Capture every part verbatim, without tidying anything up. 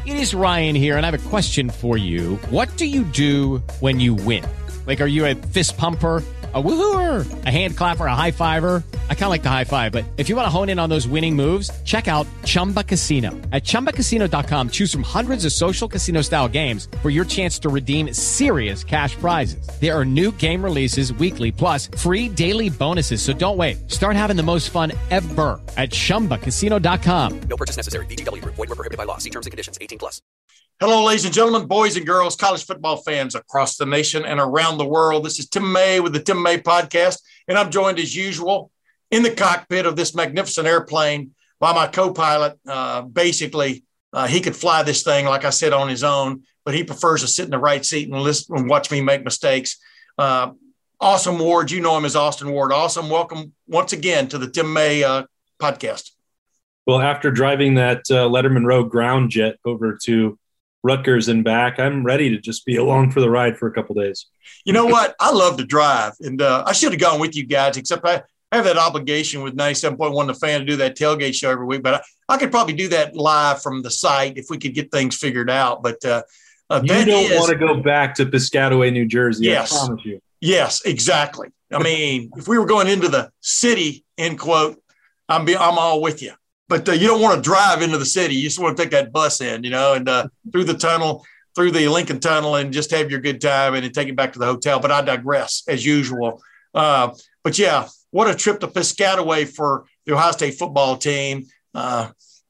It is Ryan here, and I have a question for you. What do you do when you win? Like, are you a fist pumper, a woo-hooer, a hand clapper, a high fiver? I kind of like the high five, but if you want to hone in on those winning moves, check out Chumba Casino. At chumba casino dot com, choose from hundreds of social casino-style games for your chance to redeem serious cash prizes. There are new game releases weekly, plus free daily bonuses. So don't wait. Start having the most fun ever at chumba casino dot com. No purchase necessary. V G W Group. Void where prohibited by law. See terms and conditions. eighteen plus. Hello, ladies and gentlemen, boys and girls, college football fans across the nation and around the world. This is Tim May with the Tim May Podcast, and I'm joined as usual in the cockpit of this magnificent airplane by my co-pilot. Uh, basically, uh, he could fly this thing, like I said, on his own, but he prefers to sit in the right seat and listen and watch me make mistakes. Uh, Awesome Ward, you know him as Austin Ward. Awesome, welcome once again to the Tim May uh, Podcast. Well, after driving that uh, Letterman Road ground jet over to Rutgers and back, I'm ready to just be along for the ride for a couple days. You know what? I love to drive, and uh, I should have gone with you guys, except I have that obligation with ninety-seven point one The Fan to do that tailgate show every week. But I, I could probably do that live from the site if we could get things figured out. But uh, uh, you don't is, want to go back to Piscataway, New Jersey. Yes, I promise you. Yes, exactly. I mean, if we were going into the city, end quote, I'm be, I'm all with you. But uh, you don't want to drive into the city. You just want to take that bus in, you know, and uh, through the tunnel, through the Lincoln Tunnel, and just have your good time and then take it back to the hotel. But I digress, as usual. Uh, but, yeah, what a trip to Piscataway for the Ohio State football team. Uh,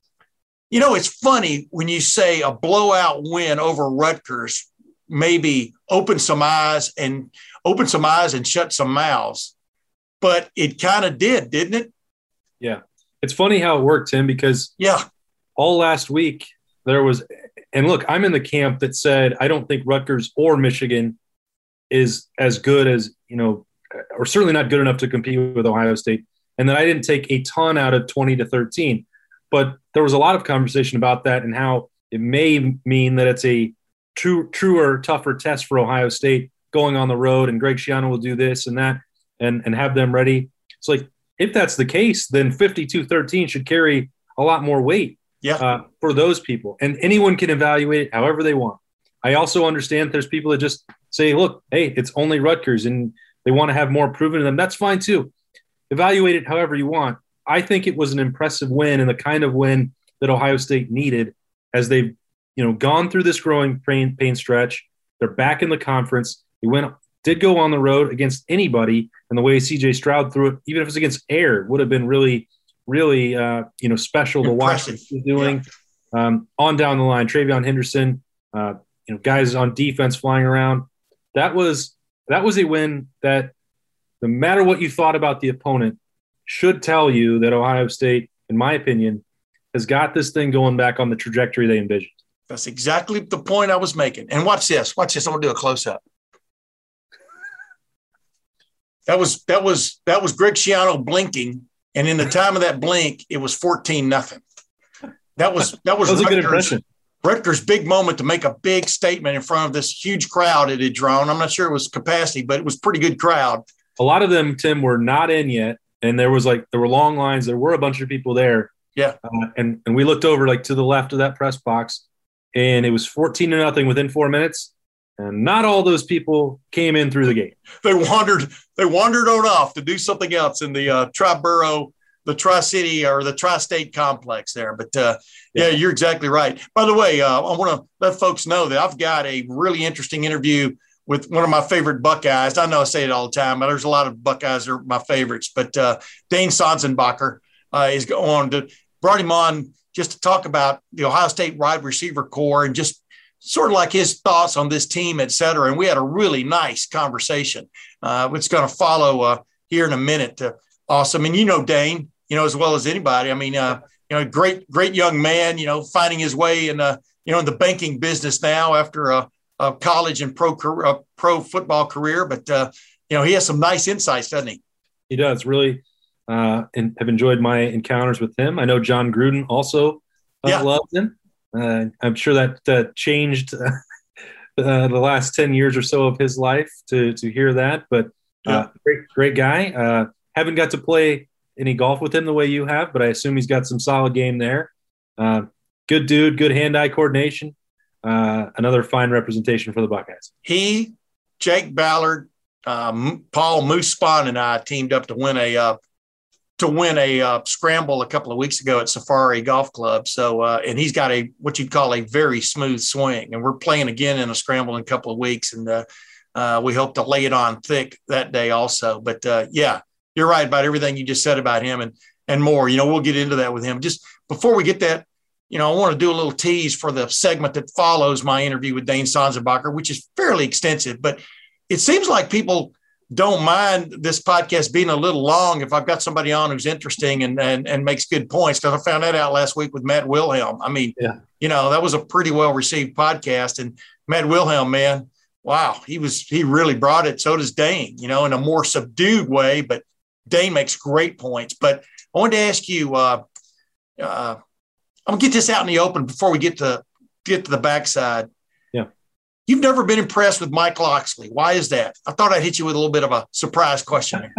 you know, it's funny when you say a blowout win over Rutgers maybe open some eyes and open some eyes and shut some mouths. But it kind of did, didn't it? Yeah. It's funny how it worked, Tim, because yeah, all last week there was – and look, I'm in the camp that said I don't think Rutgers or Michigan is as good as, you know, or certainly not good enough to compete with Ohio State, and that I didn't take a ton out of twenty to thirteen. But there was a lot of conversation about that and how it may mean that it's a true, truer, tougher test for Ohio State going on the road, and Greg Schiano will do this and that and, and have them ready. It's like, if that's the case, then fifty-two thirteen should carry a lot more weight yeah. uh, for those people. And anyone can evaluate it however they want. I also understand there's people that just say, look, hey, it's only Rutgers, and they want to have more proven to them. That's fine too. Evaluate it however you want. I think it was an impressive win and the kind of win that Ohio State needed as they've you know, gone through this growing pain, pain stretch. They're back in the conference. They went did go on the road against anybody, and the way C J Stroud threw it, even if it was against Air, would have been really, really, uh, you know, special Impressive. to watch what he's doing. Yeah. Um, on down the line, Travion Henderson, uh, you know, guys on defense flying around. That was that was a win that, no matter what you thought about the opponent, should tell you that Ohio State, in my opinion, has got this thing going back on the trajectory they envisioned. That's exactly the point I was making. And watch this. Watch this. I'm going to do a close-up. That was that was that was Greg Schiano blinking, and in the time of that blink, it was fourteen nothing. That was that was, that was a good Rutgers, impression. Rutgers' big moment to make a big statement in front of this huge crowd it had drawn. I'm not sure it was capacity, but it was a pretty good crowd. A lot of them, Tim, were not in yet, and there was like there were long lines. There were a bunch of people there. Yeah, uh, and and we looked over like to the left of that press box, and it was fourteen to nothing within four minutes. And not all those people came in through the gate. They wandered. They wandered on off to do something else in the uh, tri-borough, the tri-city, or the tri-state complex there. But uh, yeah. yeah, you're exactly right. By the way, uh, I want to let folks know that I've got a really interesting interview with one of my favorite Buckeyes. I know I say it all the time, but there's a lot of Buckeyes that are my favorites. But uh, Dane Sonsenbacher uh, is going to brought him on just to talk about the Ohio State wide receiver core and just sort of like his thoughts on this team, et cetera. And we had a really nice conversation. Uh, it's going to follow uh, here in a minute. Uh, awesome. And you know Dane, you know, as well as anybody. I mean, uh, you know, great, great young man, you know, finding his way in, uh, you know, in the banking business now after a, a college and pro, uh, pro football career. But, uh, you know, he has some nice insights, doesn't he? He does, really, uh, and have enjoyed my encounters with him. I know John Gruden also uh, yeah. loves him. Uh, I'm sure that uh, changed uh, uh, the last ten years or so of his life to to hear that. But uh, yeah. great, great guy. Uh, haven't got to play any golf with him the way you have, but I assume he's got some solid game there. Uh, good dude, good hand-eye coordination. Uh, another fine representation for the Buckeyes. He, Jake Ballard, um, Paul Moose Spahn, and I teamed up to win a uh, to win a uh, scramble a couple of weeks ago at Safari Golf Club. So, uh, and he's got a what you'd call a very smooth swing, and we're playing again in a scramble in a couple of weeks, and uh, uh, we hope to lay it on thick that day also. But uh, yeah, you're right about everything you just said about him and and more. You know, we'll get into that with him. Just before we get that, you know, I want to do a little tease for the segment that follows my interview with Dane Sanzenbacher, which is fairly extensive, but it seems like people don't mind this podcast being a little long if I've got somebody on who's interesting and and, and makes good points. Because I found that out last week with Matt Wilhelm. I mean, yeah. you know, that was a pretty well-received podcast. And Matt Wilhelm, man, wow, he was he really brought it. So does Dane, you know, in a more subdued way. But Dane makes great points. But I wanted to ask you, uh, uh, I'm going to get this out in the open before we get to get to the backside. You've never been impressed with Mike Locksley. Why is that? I thought I'd hit you with a little bit of a surprise question.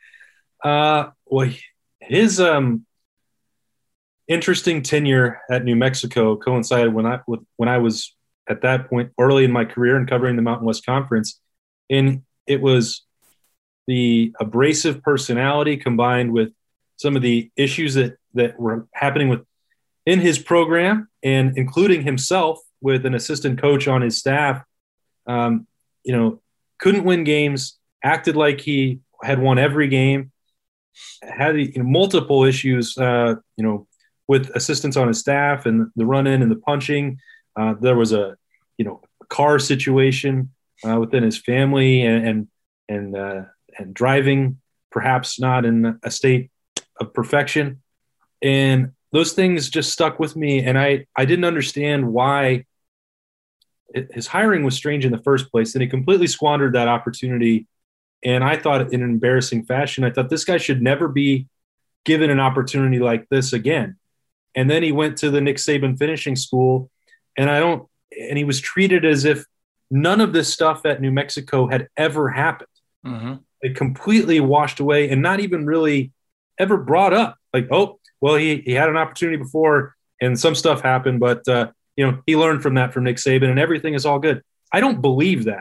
uh, well, his um, interesting tenure at New Mexico coincided when I with, when I was at that point early in my career and covering the Mountain West Conference, and it was the abrasive personality combined with some of the issues that that were happening with in his program, and including himself with an assistant coach on his staff, um, you know, couldn't win games, acted like he had won every game, had you know, multiple issues, uh, you know, with assistants on his staff and the run-in and the punching. Uh, there was a, you know, car situation uh, within his family and and and, uh, and driving, perhaps not in a state of perfection. And those things just stuck with me, and I, I didn't understand why his hiring was strange in the first place, and he completely squandered that opportunity. And I thought in an embarrassing fashion, I thought this guy should never be given an opportunity like this again. And then he went to the Nick Saban finishing school, and I don't, and he was treated as if none of this stuff at New Mexico had ever happened. Mm-hmm. It completely washed away and not even really ever brought up. Like, oh, well, he, he had an opportunity before and some stuff happened, but, uh, you know, he learned from that from Nick Saban and everything is all good. I don't believe that.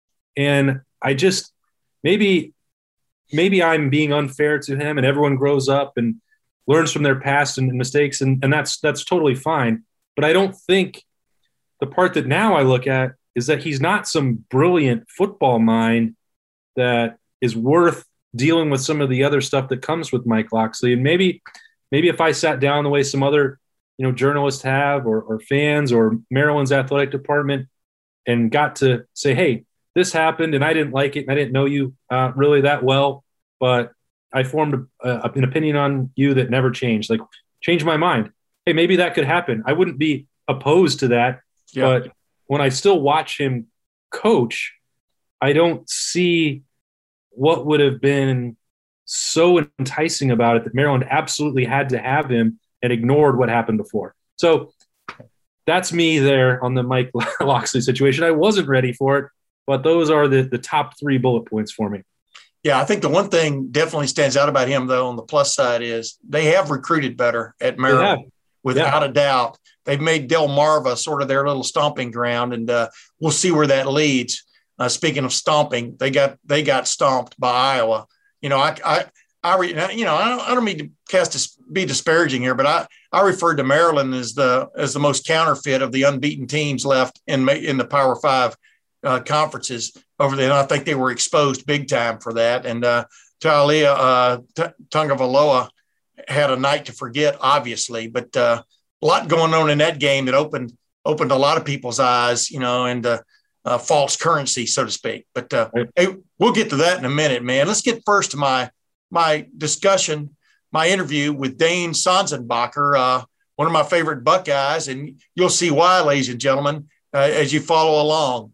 And I just, maybe, maybe I'm being unfair to him, and everyone grows up and learns from their past and mistakes. And, and that's, that's totally fine. But I don't think the part that now I look at is that he's not some brilliant football mind that is worth dealing with some of the other stuff that comes with Mike Locksley. And maybe, Maybe if I sat down the way some other, you know, journalists have, or, or fans, or Maryland's athletic department, and got to say, hey, this happened and I didn't like it, and I didn't know you uh, really that well, but I formed a, a, an opinion on you that never changed. Like, changed my mind. Hey, maybe that could happen. I wouldn't be opposed to that. Yeah. But when I still watch him coach, I don't see what would have been so enticing about it that Maryland absolutely had to have him and ignored what happened before. So that's me there on the Mike Locksley situation. I wasn't ready for it, but those are the, the top three bullet points for me. Yeah, I think the one thing definitely stands out about him, though, on the plus side is they have recruited better at Maryland, without yeah. a doubt. They've made Del Marva sort of their little stomping ground, and uh, we'll see where that leads. Uh, speaking of stomping, they got they got stomped by Iowa. You know, I, I, I, you know, I don't, I don't mean to cast a, be disparaging here, but I, I referred to Maryland as the as the most counterfeit of the unbeaten teams left in in the Power Five uh, conferences over there. And I think they were exposed big time for that. And uh, Talia uh, T- Tagovailoa had a night to forget, obviously, but uh, a lot going on in that game that opened opened a lot of people's eyes, you know, and uh, uh, false currency, so to speak. But uh, hey, we'll get to that in a minute, man. Let's get first to my my discussion, my interview with Dane Sanzenbacher, uh, one of my favorite Buckeyes, and you'll see why, ladies and gentlemen, uh, as you follow along.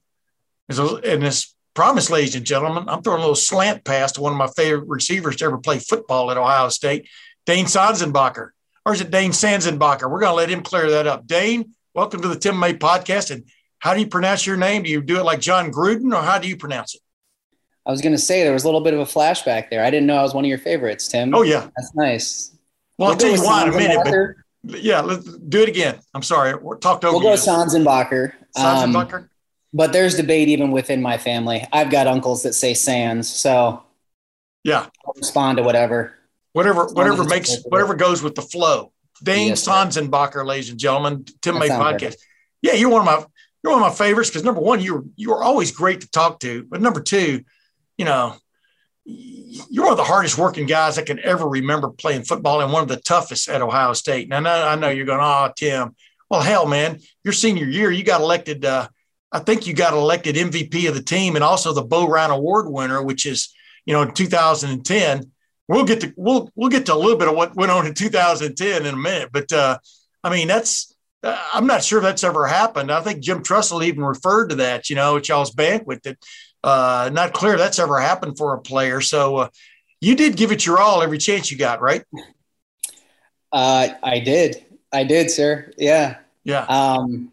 And this promise, ladies and gentlemen, I'm throwing a little slant pass to one of my favorite receivers to ever play football at Ohio State, Dane Sanzenbacher. Or is it Dane Sanzenbacher? We're going to let him clear that up. Dane, welcome to the Tim May podcast. And how do you pronounce your name? Do you do it like John Gruden, or how do you pronounce it? I was going to say there was a little bit of a flashback there. I didn't know I was one of your favorites, Tim. Oh, yeah. That's nice. Well, I'll tell you why in a minute. But Yeah, let's do it again. I'm sorry. We're talked over We'll go you. Sanzenbacher. Um, Sanzenbacher? but there's debate even within my family. I've got uncles that say Sands, so Yeah. I'll respond to whatever. Whatever, As long whatever as it's makes, appropriate. whatever goes with the flow. Dane Yes, sir. Sanzenbacher, ladies and gentlemen, Tim That May sounds podcast. good. Yeah, you're one of my, you're one of my favorites because number one, you're you're always great to talk to, but number two, you know, you're one of the hardest working guys I can ever remember playing football and one of the toughest at Ohio State. And I know, I know you're going, oh, Tim. Well, hell, man, your senior year, you got elected. Uh, I think you got elected M V P of the team and also the Bo Ryan Award winner, which is, you know, in two thousand ten. We'll get to we'll we'll get to a little bit of what went on in two thousand ten in a minute, but uh, I mean that's uh, I'm not sure that's ever happened. I think Jim Trussell even referred to that, you know, at y'all's banquet. That uh, not clear that's ever happened for a player. So uh, you did give it your all every chance you got, right? Uh, I did. I did, sir. Yeah. Yeah. Um,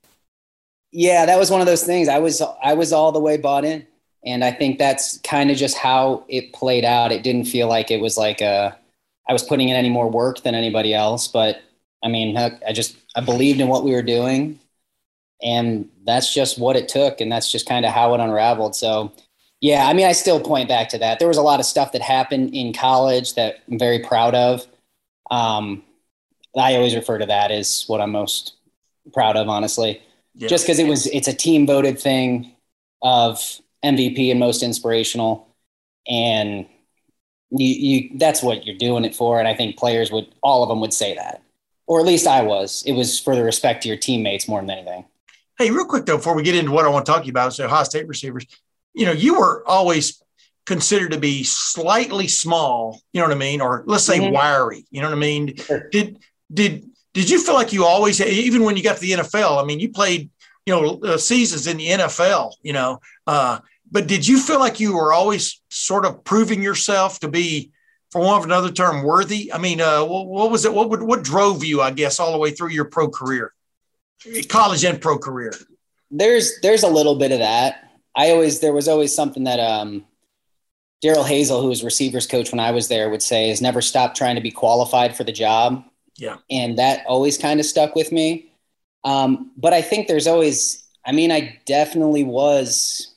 yeah, that was one of those things. I was I was all the way bought in. And I think that's kind of just how it played out. It didn't feel like it was like a, I was putting in any more work than anybody else. But I mean, heck, I just, I believed in what we were doing. And that's just what it took. And that's just kind of how it unraveled. So, yeah, I mean, I still point back to that. There was a lot of stuff that happened in college that I'm very proud of. Um, I always refer to that as what I'm most proud of, honestly. Yeah. Just because it was, it's a team voted thing of M V P and most inspirational. And you, you, that's what you're doing it for. And I think players would, all of them would say that, or at least I was. It was for the respect to your teammates more than anything. Hey, real quick though, before we get into what I want to talk to you about, so Ohio State receivers, you know, you were always considered to be slightly small, you know what I mean? Or let's say Mhm. wiry, you know what I mean? Sure. Did, did, did you feel like you always, even when you got to the N F L, I mean, you played, you know, uh, seasons in the N F L, you know, uh, but did you feel like you were always sort of proving yourself to be, for want of another term, worthy? I mean, uh, what, what was it? What would, what drove you, I guess, all the way through your pro career, college and pro career? There's, there's a little bit of that. I always, there was always something that, um, Daryl Hazel, who was receivers coach when I was there, would say is never stop trying to be qualified for the job. Yeah. And that always kind of stuck with me. Um, but I think there's always, I mean, I definitely was,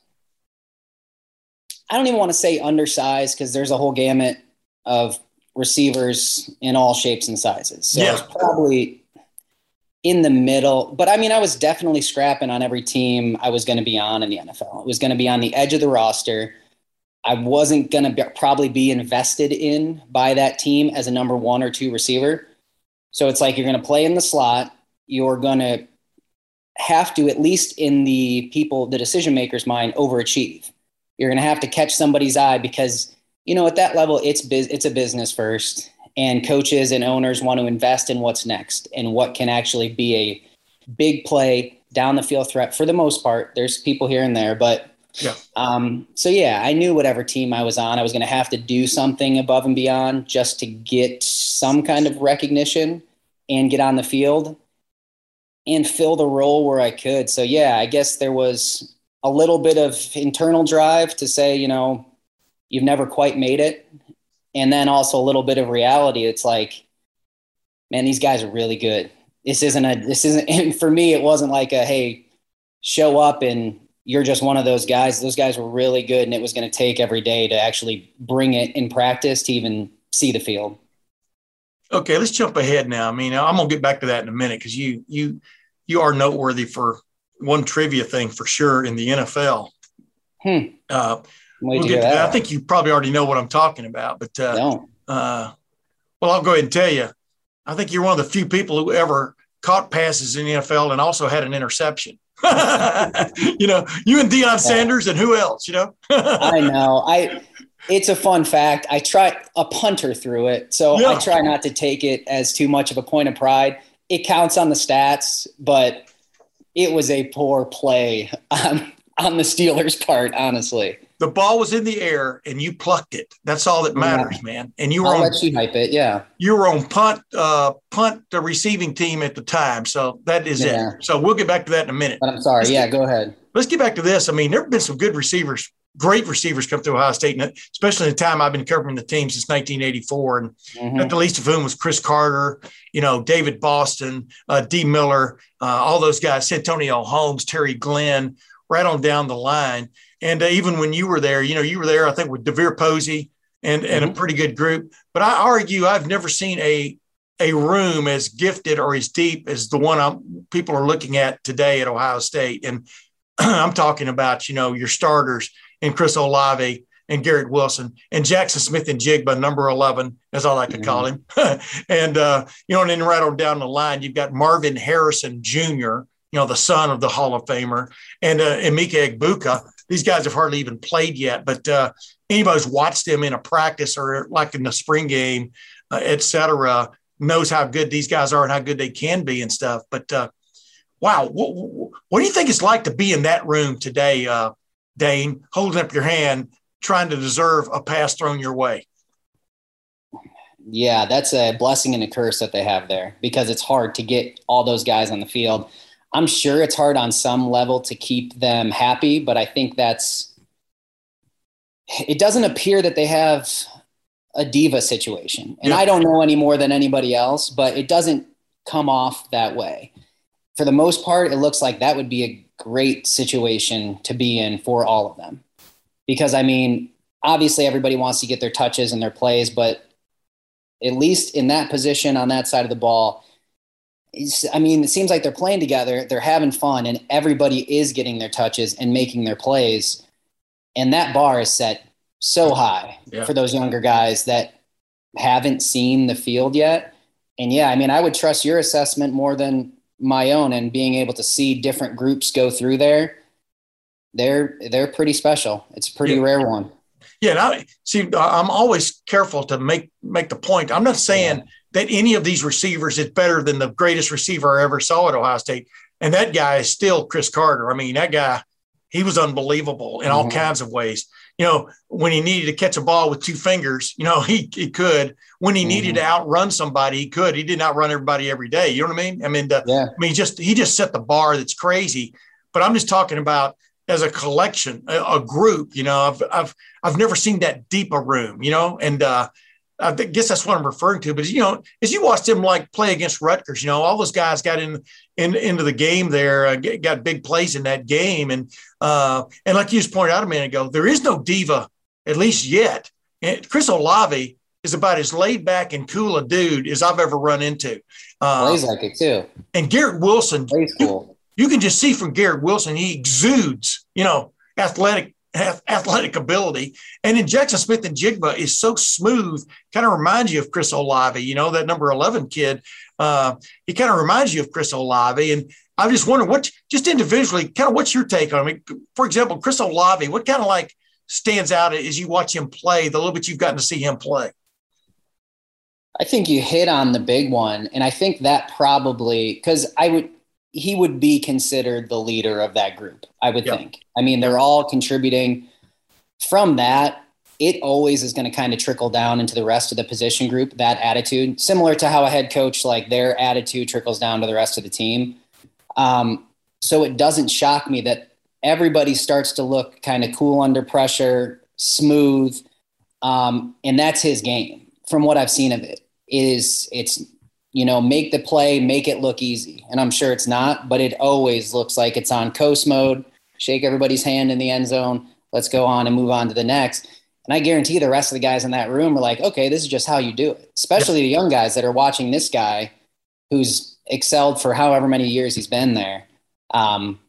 I don't even want to say undersized because there's a whole gamut of receivers in all shapes and sizes. So Yeah. I was probably in the middle, but I mean, I was definitely scrapping on every team I was going to be on in the N F L. It was going to be on the edge of the roster. I wasn't going to be, probably be invested in by that team as a number one or two receiver. So it's like, you're going to play in the slot. You're going to have to, at least in the people, the decision makers' mind, overachieve. You're going to have to catch somebody's eye because, you know, at that level, it's biz- it's a business first, and coaches and owners want to invest in what's next and what can actually be a big play down the field threat for the most part. There's people here and there, but Yeah. um, so yeah, I knew whatever team I was on, I was going to have to do something above and beyond just to get some kind of recognition and get on the field and fill the role where I could. So yeah, I guess there was a little bit of internal drive to say, you know, you've never quite made it. And then also a little bit of reality. It's like, man, these guys are really good. This isn't a, this isn't, and for me, it wasn't like a, hey, show up and you're just one of those guys. Those guys were really good. And it was going to take every day to actually bring it in practice to even see the field. Okay, let's jump ahead now. I mean, I'm gonna get back to that in a minute because you you you are noteworthy for one trivia thing for sure in the N F L. Hmm. Uh, Wait we'll to get hear to that. that. I think you probably already know what I'm talking about, but uh, No. uh, well, I'll go ahead and tell you. I think you're one of the few people who ever caught passes in the N F L and also had an interception. You know, you and Deion Sanders and who else? You know. I know. I. It's a fun fact. I try a punter through it, so Yeah. I try not to take it as too much of a point of pride. It counts on the stats, but it was a poor play on, on the Steelers' part, honestly. The ball was in the air and you plucked it. That's all that matters, Yeah. man. And you were I'll on let you hype it. Yeah. you were on punt uh, punt the receiving team at the time, so that is Yeah. it. So we'll get back to that in a minute. But I'm sorry. Let's Yeah, get- go ahead. Let's get back to this. I mean, there have been some good receivers great receivers come through Ohio State, and especially in the time I've been covering the team since nineteen eighty-four, and mm-hmm. not the least of whom was Chris Carter, you know, David Boston, uh, D. Miller, uh, all those guys, Antonio Holmes, Terry Glenn, right on down the line. And uh, even when you were there, you know, you were there, I think, with DeVere Posey and, and mm-hmm. a pretty good group. But I argue I've never seen a a room as gifted or as deep as the one I'm, people are looking at today at Ohio State. And I'm talking about, you know, your starters and Chris Olave and Garrett Wilson and Jackson Smith and Jigba, number eleven, as I like to mm-hmm. call him. and, uh, you know, and then right on down the line, you've got Marvin Harrison Junior, you know, the son of the Hall of Famer, and uh, Emeka Egbuka. These guys have hardly even played yet, but uh, anybody who's watched them in a practice or like in the spring game, uh, et cetera, knows how good these guys are and how good they can be and stuff. But uh, wow, what, what do you think it's like to be in that room today, uh, Dane, holding up your hand, trying to deserve a pass thrown your way? Yeah, that's a blessing and a curse that they have there, because it's hard to get all those guys on the field. I'm sure it's hard on some level to keep them happy, but I think that's – it doesn't appear that they have a diva situation. And yeah. I don't know any more than anybody else, but it doesn't come off that way. For the most part, it looks like that would be a great situation to be in for all of them. Because, I mean, obviously everybody wants to get their touches and their plays, but at least in that position on that side of the ball – I mean, it seems like they're playing together, they're having fun, and everybody is getting their touches and making their plays. And that bar is set so high yeah. for those younger guys that haven't seen the field yet. And yeah, I mean, I would trust your assessment more than my own, and being able to see different groups go through there. They're, they're pretty special. It's a pretty yeah. rare one. Yeah. And I see, I'm always careful to make, make the point. I'm not saying yeah. that any of these receivers is better than the greatest receiver I ever saw at Ohio State. And that guy is still Chris Carter. I mean, that guy, he was unbelievable in mm-hmm. all kinds of ways. You know, when he needed to catch a ball with two fingers, you know, he, he could. When he mm-hmm. needed to outrun somebody, he could. He didn't outrun everybody every day. You know what I mean? I mean, the, yeah. I mean, just he just set the bar that's crazy. But I'm just talking about as a collection, a, a group. You know, I've I've I've never seen that deep a room. You know, and uh, I guess that's what I'm referring to. But, you know, as you watched him like play against Rutgers, you know, all those guys got in, in into the game there, uh, got big plays in that game. And, uh, and like you just pointed out a minute ago, there is no diva, at least yet. And Chris Olave is about as laid back and cool a dude as I've ever run into. Uh, Plays like it too. And Garrett Wilson, Plays cool. you, you can just see from Garrett Wilson, he exudes, you know, athletic athletic ability. And then Jackson Smith and Jigba is so smooth, kind of reminds you of Chris Olave, you know, that number eleven kid. Uh, he kind of reminds you of Chris Olave. And I just wonder what, just individually, kind of what's your take on him? For example, Chris Olave, what kind of like stands out as you watch him play, the little bit you've gotten to see him play? I think you hit on the big one. And I think that probably, because I would, he would be considered the leader of that group, I would yep. think. I mean, they're all contributing. From that, it always is going to kind of trickle down into the rest of the position group, that attitude, similar to how a head coach, like their attitude trickles down to the rest of the team. Um, so it doesn't shock me that everybody starts to look kind of cool under pressure, smooth. Um, and that's his game from what I've seen of it. It is, it's, you know, make the play, make it look easy. And I'm sure it's not, but it always looks like it's on coast mode, shake everybody's hand in the end zone. Let's go on and move on to the next. And I guarantee the rest of the guys in that room are like, okay, this is just how you do it. Especially the young guys that are watching this guy who's excelled for however many years he's been there. Um,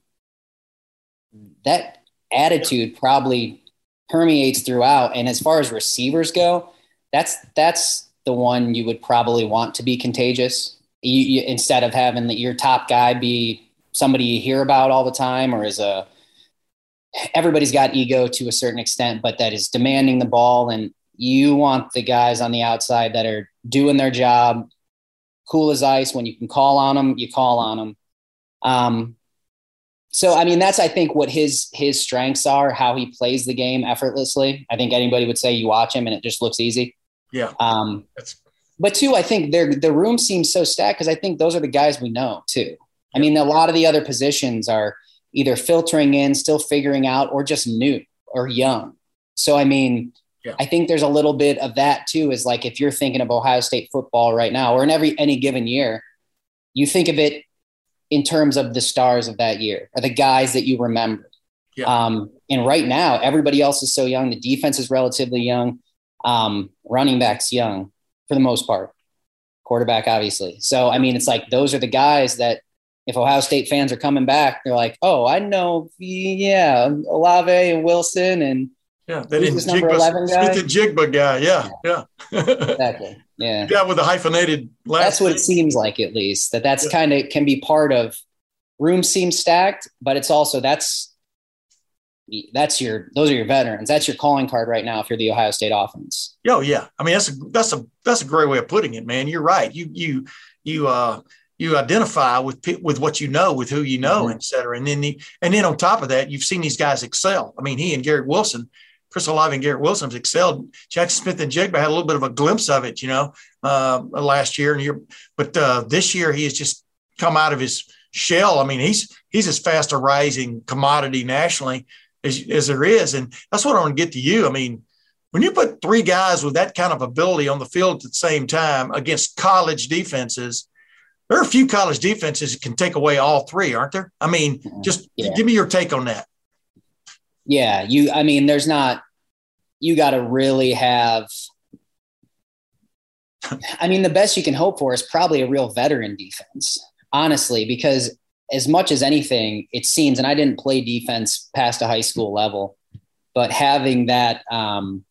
that attitude probably permeates throughout. And as far as receivers go, that's, that's, the one you would probably want to be contagious, you, you, instead of having the, your top guy be somebody you hear about all the time, or is a, everybody's got ego to a certain extent, but that is demanding the ball. And you want the guys on the outside that are doing their job, cool as ice. When you can call on them, you call on them. Um, so, I mean, that's, I think what his, his strengths are, how he plays the game effortlessly. I think anybody would say you watch him and it just looks easy. Yeah. Um, but two, I think they're, the room seems so stacked because I think those are the guys we know too. I mean, a lot of the other positions are either filtering in, still figuring out, or just new. are young. So, I mean, yeah. I think there's a little bit of that too, is like, if you're thinking of Ohio State football right now, or in every, any given year, you think of it in terms of the stars of that year, or the guys that you remember. Yeah. Um, and right now, everybody else is so young. The defense is relatively young. Um, running back's young for the most part. Quarterback, obviously. So, I mean, it's like, those are the guys that if Ohio State fans are coming back, they're like, oh, I know, yeah, Olave and Wilson and yeah, that is number eleven guy. Smith and Jigba guy. Yeah, yeah. yeah. Exactly. Yeah. Yeah, with the hyphenated last That's what name. It seems like, at least, that that's yeah. kind of can be part of room seems stacked, but it's also that's that's your those are your veterans. That's your calling card right now if you're the Ohio State offense. Oh yeah. I mean, that's a that's a that's a great way of putting it, man. You're right. You you you uh you identify with with what you know, with who you know, mm-hmm. et cetera. And then the, and then on top of that, you've seen these guys excel. I mean, he and Garrett Wilson. Chris Olave and Garrett Wilson have excelled. Jackson Smith and Jigba had a little bit of a glimpse of it, you know, uh, last year and year, but uh, this year he has just come out of his shell. I mean, he's he's as fast a rising commodity nationally as, as there is, and that's what I want to get to you. I mean, when you put three guys with that kind of ability on the field at the same time against college defenses, there are a few college defenses that can take away all three, aren't there? I mean, just yeah. give me your take on that. Yeah, you. I mean, there's not. You got to really have. I mean, the best you can hope for is probably a real veteran defense, honestly, because as much as anything, it seems, and I didn't play defense past a high school level, but having that, um,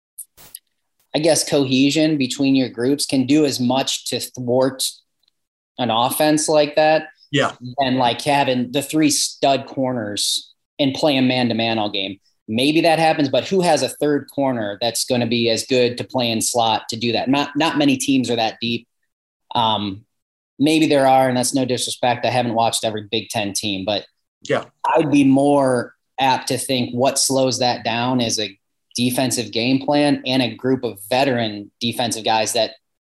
I guess, cohesion between your groups can do as much to thwart an offense like that. Yeah, and like having the three stud corners and playing man-to-man all game. Maybe that happens, but who has a third corner that's going to be as good to play in slot to do that? Not not many teams are that deep. Um, maybe there are, and that's no disrespect. I haven't watched every Big Ten team, but yeah, I'd be more apt to think what slows that down is a defensive game plan and a group of veteran defensive guys that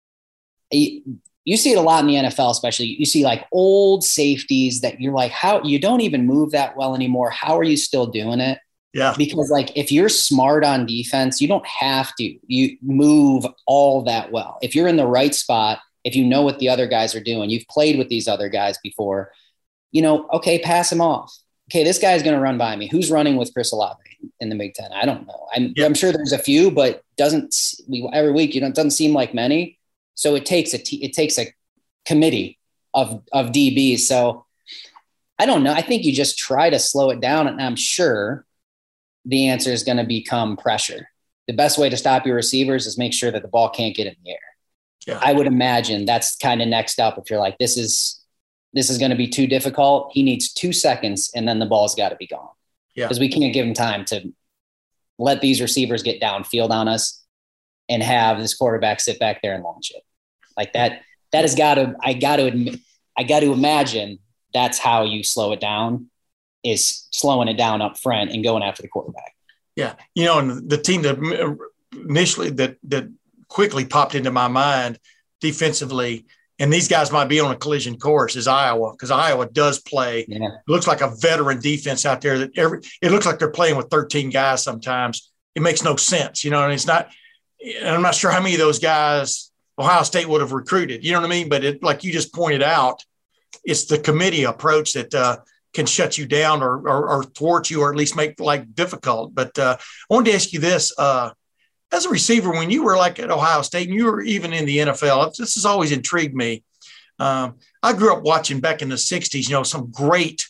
you see it a lot in the N F L, especially. You see like old safeties that you're like, how you don't even move that well anymore. How are you still doing it? Yeah. Because like, if you're smart on defense, you don't have to, you move all that well. If you're in the right spot, if you know what the other guys are doing, you've played with these other guys before, you know, okay, pass him off. Okay, this guy's going to run by me. Who's running with Chris Olave in the Big Ten? I don't know. I'm, yeah. I'm sure there's a few, but doesn't we, every week, you know, it doesn't seem like many. So it takes a t- it takes a committee of of D Bs. So I don't know. I think you just try to slow it down, and I'm sure the answer is going to become pressure. The best way to stop your receivers is make sure that the ball can't get in the air. Yeah. I would imagine that's kind of next up. If you're like, this is this is going to be too difficult, he needs two seconds, and then the ball's got to be gone. Yeah, because we can't give him time to let these receivers get downfield on us and have this quarterback sit back there and launch it like that. That has got to, I got to admit, I got to imagine that's how you slow it down, is slowing it down up front and going after the quarterback. Yeah. You know, and the team that initially that, that quickly popped into my mind defensively, and these guys might be on a collision course, is Iowa, because Iowa does play. Yeah. It looks like a veteran defense out there that every, it looks like they're playing with thirteen guys sometimes. It makes no sense, you know, and it's not, and I'm not sure how many of those guys Ohio State would have recruited, you know what I mean? But it, like you just pointed out, it's the committee approach that uh, can shut you down or, or, or thwart you, or at least make life difficult. But uh, I wanted to ask you this, uh, as a receiver, when you were like at Ohio State and you were even in the N F L, this has always intrigued me. Um, I grew up watching back in the sixties, you know, some great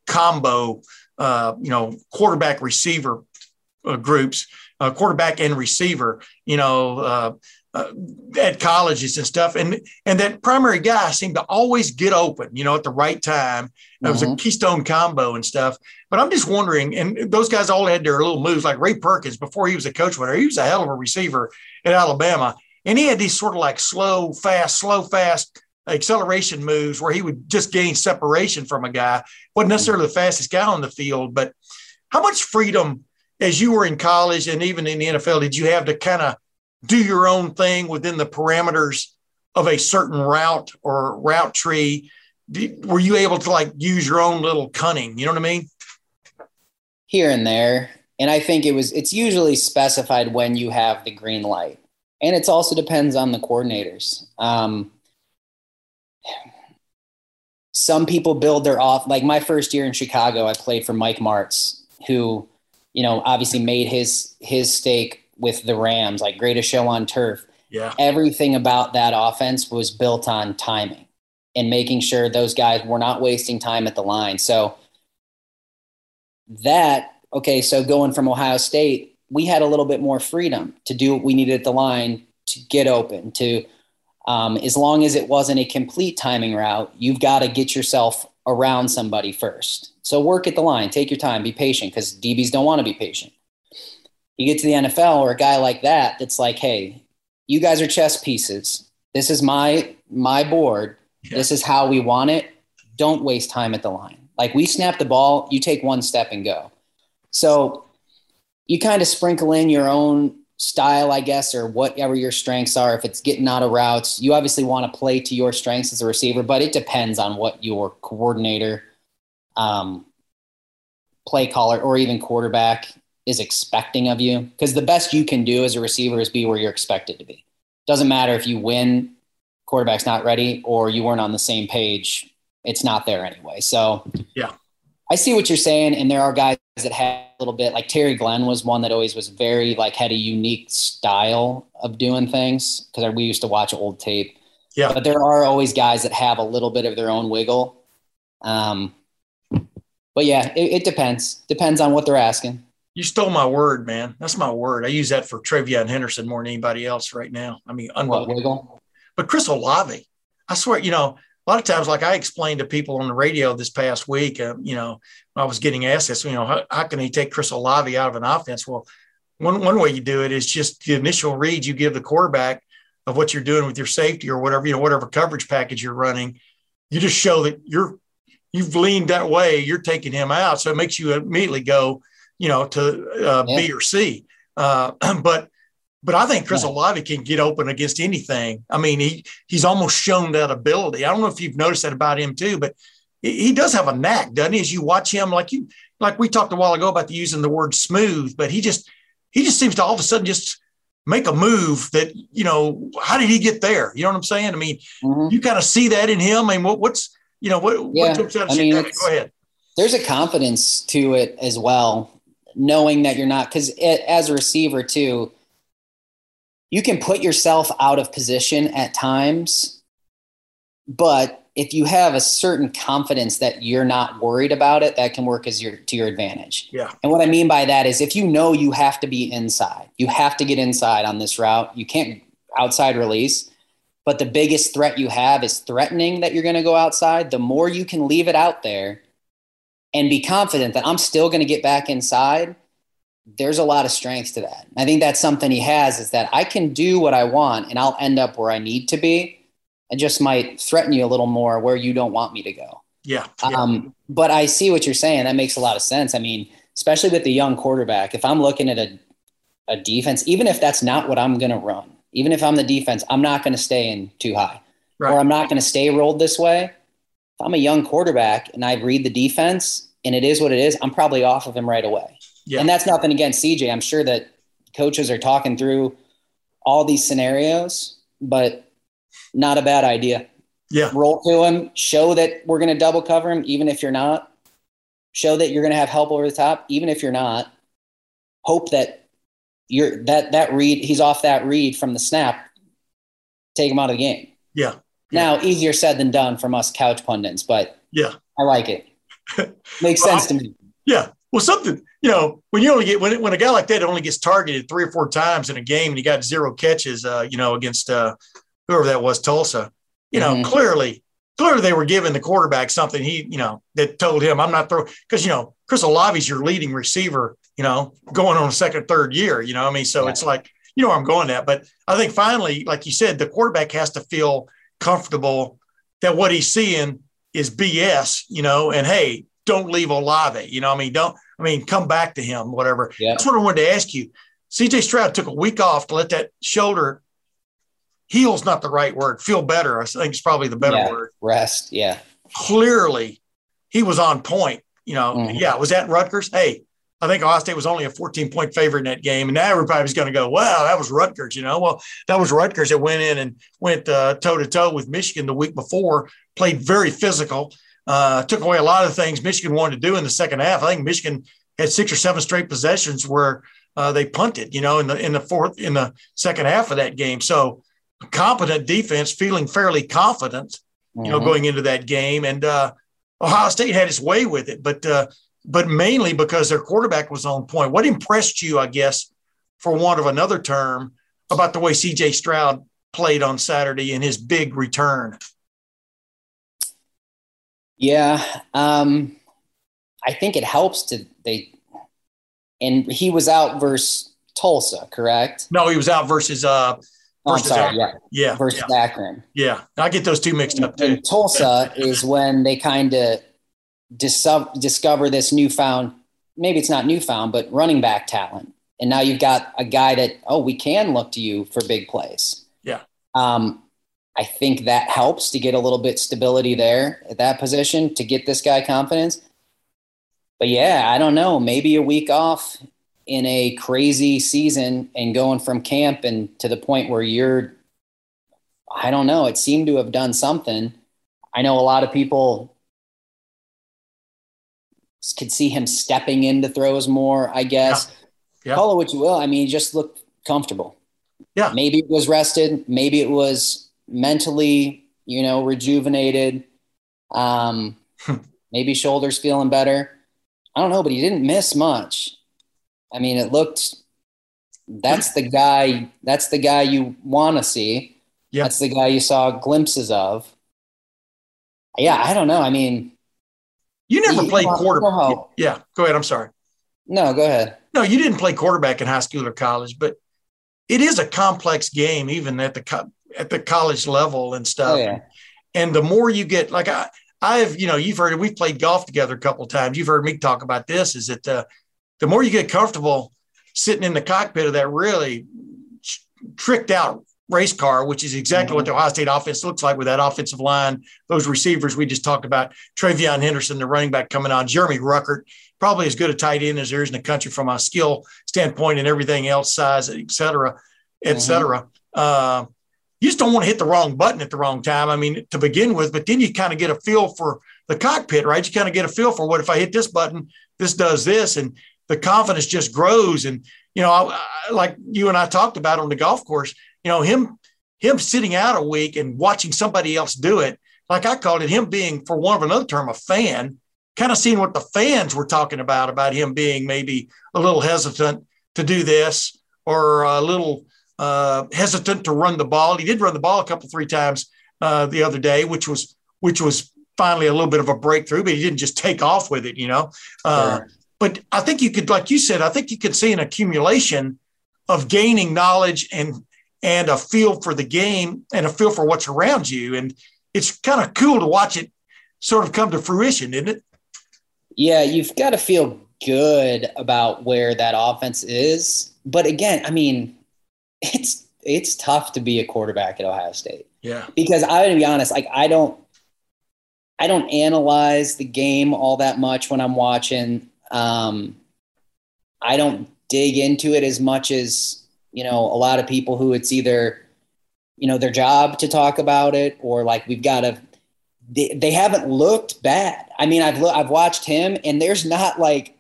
combo, uh, you know, quarterback receiver uh, groups, uh, quarterback and receiver, you know, uh, uh, at colleges and stuff. And, and that primary guy seemed to always get open, you know, at the right time. It was mm-hmm. a keystone combo and stuff. But I'm just wondering, and those guys all had their little moves, like Ray Perkins, before he was a coach winner, he was a hell of a receiver at Alabama. And he had these sort of like slow, fast, slow, fast acceleration moves where he would just gain separation from a guy. Wasn't necessarily the fastest guy on the field, but how much freedom as you were in college and even in the N F L did you have to kind of do your own thing within the parameters of a certain route or route tree? Did, were you able to like use your own little cunning? You know what I mean? Here and there. And I think it was, it's usually specified when you have the green light. And it also depends on the coordinators. Um, some people build their off, like my first year in Chicago, I played for Mike Martz, who, you know, obviously made his, his stake with the Rams, like greatest show on turf. Yeah. Everything about that offense was built on timing and making sure those guys were not wasting time at the line. So that, okay, so going from Ohio State, we had a little bit more freedom to do what we needed at the line to get open, to um, as long as it wasn't a complete timing route, you've got to get yourself around somebody first. So work at the line, take your time, be patient, because D Bs don't want to be patient. You get to the N F L or a guy like that that's like, hey, you guys are chess pieces. This is my my board. Yeah. This is how we want it. Don't waste time at the line. Like, we snap the ball, you take one step and go. So you kind of sprinkle in your own style, I guess, or whatever your strengths are. If it's getting out of routes, you obviously want to play to your strengths as a receiver, but it depends on what your coordinator, um, play caller, or even quarterback is expecting of you. Because the best you can do as a receiver is be where you're expected to be. Doesn't matter if you win, quarterback's not ready, or you weren't on the same page. It's not there anyway. So yeah, I see what you're saying. And there are guys that have a little bit, like Terry Glenn was one that always was very, like, had a unique style of doing things, because we used to watch old tape. Yeah. But there are always guys that have a little bit of their own wiggle. Um, but yeah, it, it depends. Depends on what they're asking. You stole my word, man. That's my word. I use that for Trevia and Henderson more than anybody else right now. I mean, what, wiggle? But Chris Olave, I swear, you know, a lot of times, like I explained to people on the radio this past week, uh, you know, I was getting asked this, you know, how, how can he take Chris Olave out of an offense? Well, one, one way you do it is just the initial read you give the quarterback of what you're doing with your safety or whatever, you know, whatever coverage package you're running. You just show that you're, you've leaned that way, you're taking him out. So it makes you immediately go, you know, to uh, yeah. B or C. Uh, but, But I think Chris yeah. Olave can get open against anything. I mean, he he's almost shown that ability. I don't know if you've noticed that about him too, but he, he does have a knack, doesn't he? As you watch him, like you, like we talked a while ago about the using the word smooth, but he just he just seems to all of a sudden just make a move that, you know, how did he get there? You know what I'm saying? I mean, mm-hmm. you kind of see that in him. I mean, what, what's you know what? Yeah. what jumps out I mean, Go ahead. There's a confidence to it as well, knowing that you're not, because as a receiver too, you can put yourself out of position at times, but if you have a certain confidence that you're not worried about it, that can work as your to your advantage. Yeah. And what I mean by that is, if you know you have to be inside, you have to get inside on this route. You can't outside release, but the biggest threat you have is threatening that you're going to go outside. The more you can leave it out there and be confident that I'm still going to get back inside, there's a lot of strength to that. I think that's something he has, is that I can do what I want and I'll end up where I need to be. I just might threaten you a little more where you don't want me to go. Yeah, yeah. Um, but I see what you're saying. That makes a lot of sense. I mean, especially with the young quarterback, if I'm looking at a, a defense, even if that's not what I'm going to run, even if I'm the defense, I'm not going to stay in too high, right. or I'm not going to stay rolled this way. If I'm a young quarterback and I read the defense and it is what it is, I'm probably off of him right away. Yeah. And that's nothing against C J. I'm sure that coaches are talking through all these scenarios, but not a bad idea. Yeah. Roll to him, show that we're going to double cover him, even if you're not. Show that you're going to have help over the top, even if you're not. Hope that you're that that read, he's off that read from the snap. Take him out of the game. Yeah. Now, yeah. easier said than done from us couch pundits, but yeah, I like it. Makes well, sense to me. Yeah. Well, something, you know, when you only get, when, when a guy like that only gets targeted three or four times in a game and he got zero catches, uh, you know, against uh, whoever that was, Tulsa, you know, mm-hmm. clearly, clearly they were giving the quarterback something he, you know, that told him I'm not throwing, because, you know, Chris Olave's your leading receiver, you know, going on a second, third year, you know, I mean, so yeah. it's like, you know where I'm going at, but I think finally, like you said, the quarterback has to feel comfortable that what he's seeing is B S, you know, and hey, don't leave Olave, you know, I mean, don't, I mean, come back to him, whatever. Yeah. That's what I wanted to ask you. C J Stroud took a week off to let that shoulder heal's not the right word. Feel better. I think it's probably the better yeah. word. Rest. Yeah. Clearly he was on point, you know, mm-hmm. yeah. Was that Rutgers? Hey, I think Ohio State was only a fourteen-point favorite in that game. And now everybody's going to go, wow, that was Rutgers, you know. Well, that was Rutgers that went in and went uh, toe-to-toe with Michigan the week before, played very physical, uh, took away a lot of things Michigan wanted to do in the second half. I think Michigan had six or seven straight possessions where uh, they punted, you know, in the in the fourth in the second half of that game. So competent defense, feeling fairly confident, you mm-hmm. know, going into that game. And uh, Ohio State had its way with it, but uh, but mainly because their quarterback was on point. What impressed you, I guess, for want of another term, about the way C J Stroud played on Saturday in his big return? Yeah, um, I think it helps to they, and he was out versus Tulsa, correct? No, he was out versus. Uh, oh, I'm sorry, Akron. yeah, yeah, versus yeah. Akron. Yeah, I get those two mixed up too. And Tulsa is when they kind of dis- discover this newfound, maybe it's not newfound, but running back talent, and now you've got a guy that oh, we can look to you for big plays. Yeah. Um, I think that helps to get a little bit stability there at that position to get this guy confidence. But yeah, I don't know, maybe a week off in a crazy season and going from camp and to the point where you're, I don't know, it seemed to have done something. I know a lot of people could see him stepping into throws more, I guess. Yeah. Yeah. Call it what you will. I mean, he just looked comfortable. Yeah. Maybe it was rested. Maybe it was mentally, you know, rejuvenated. Um, maybe shoulders feeling better. I don't know, but he didn't miss much. I mean, it looked, that's the guy, that's the guy you want to see. Yeah. That's the guy you saw glimpses of. Yeah, I don't know. I mean, you never you played know, quarterback. Yeah, go ahead. I'm sorry. No, go ahead. No, you didn't play quarterback in high school or college, but it is a complex game, even at the co- at the college level and stuff. Oh, yeah. And the more you get, like I, I've, you know, you've heard it. We've played golf together a couple of times. You've heard me talk about this. Is that uh, the more you get comfortable sitting in the cockpit of that really tricked out race car, which is exactly mm-hmm. what the Ohio State offense looks like with that offensive line, those receivers we just talked about, Travion Henderson, the running back coming on, Jeremy Ruckert, probably as good a tight end as there is in the country from a skill standpoint and everything else, size, et cetera, et mm-hmm. cetera. Uh, you just don't want to hit the wrong button at the wrong time. I mean, to begin with, but then you kind of get a feel for the cockpit, right? You kind of get a feel for what if I hit this button, this does this, and the confidence just grows. And, you know, I, I, like you and I talked about on the golf course, you know, him, him sitting out a week and watching somebody else do it, like I called it, him being, for one of another term, a fan, kind of seeing what the fans were talking about, about him being maybe a little hesitant to do this or a little uh, hesitant to run the ball. He did run the ball a couple, three times uh, the other day, which was, which was finally a little bit of a breakthrough, but he didn't just take off with it, you know? Uh, sure. But I think you could, like you said, I think you could see an accumulation of gaining knowledge and, and a feel for the game and a feel for what's around you. And it's kind of cool to watch it sort of come to fruition, isn't it? Yeah, you've got to feel good about where that offense is. But again, I mean, it's it's tough to be a quarterback at Ohio State. Yeah. Because I'm going to be honest, like I don't I don't analyze the game all that much when I'm watching. Um, I don't dig into it as much as, you know, a lot of people who it's either, you know, their job to talk about it or like we've got to They, they haven't looked bad. I mean, I've lo- I've watched him, and there's not like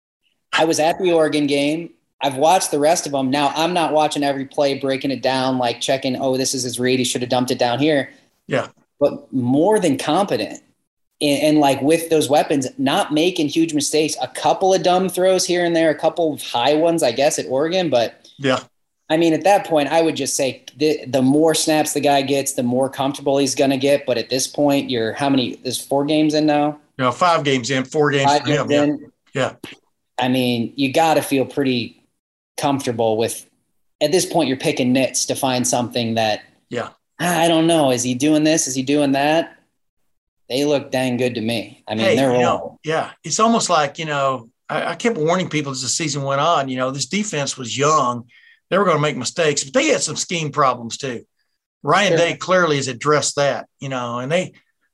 I was at the Oregon game. I've watched the rest of them. Now I'm not watching every play, breaking it down, like checking. Oh, this is his read. He should have dumped it down here. Yeah, but more than competent, and, and like with those weapons, not making huge mistakes. A couple of dumb throws here and there, a couple of high ones, I guess, at Oregon. But yeah. I mean, at that point, I would just say the, the more snaps the guy gets, the more comfortable he's going to get. But at this point, you're how many? There's four games in now? You know, five games in, four games Five for him. games Yeah. in. yeah. I mean, you got to feel pretty comfortable with – at this point, you're picking nits to find something that – Yeah. I don't know. Is he doing this? Is he doing that? They look dang good to me. I mean, hey, they're you all know, yeah. It's almost like, you know, I, I kept warning people as the season went on, you know, this defense was young. They were going to make mistakes, but they had some scheme problems too. Ryan Sure. Day clearly has addressed that, you know, and they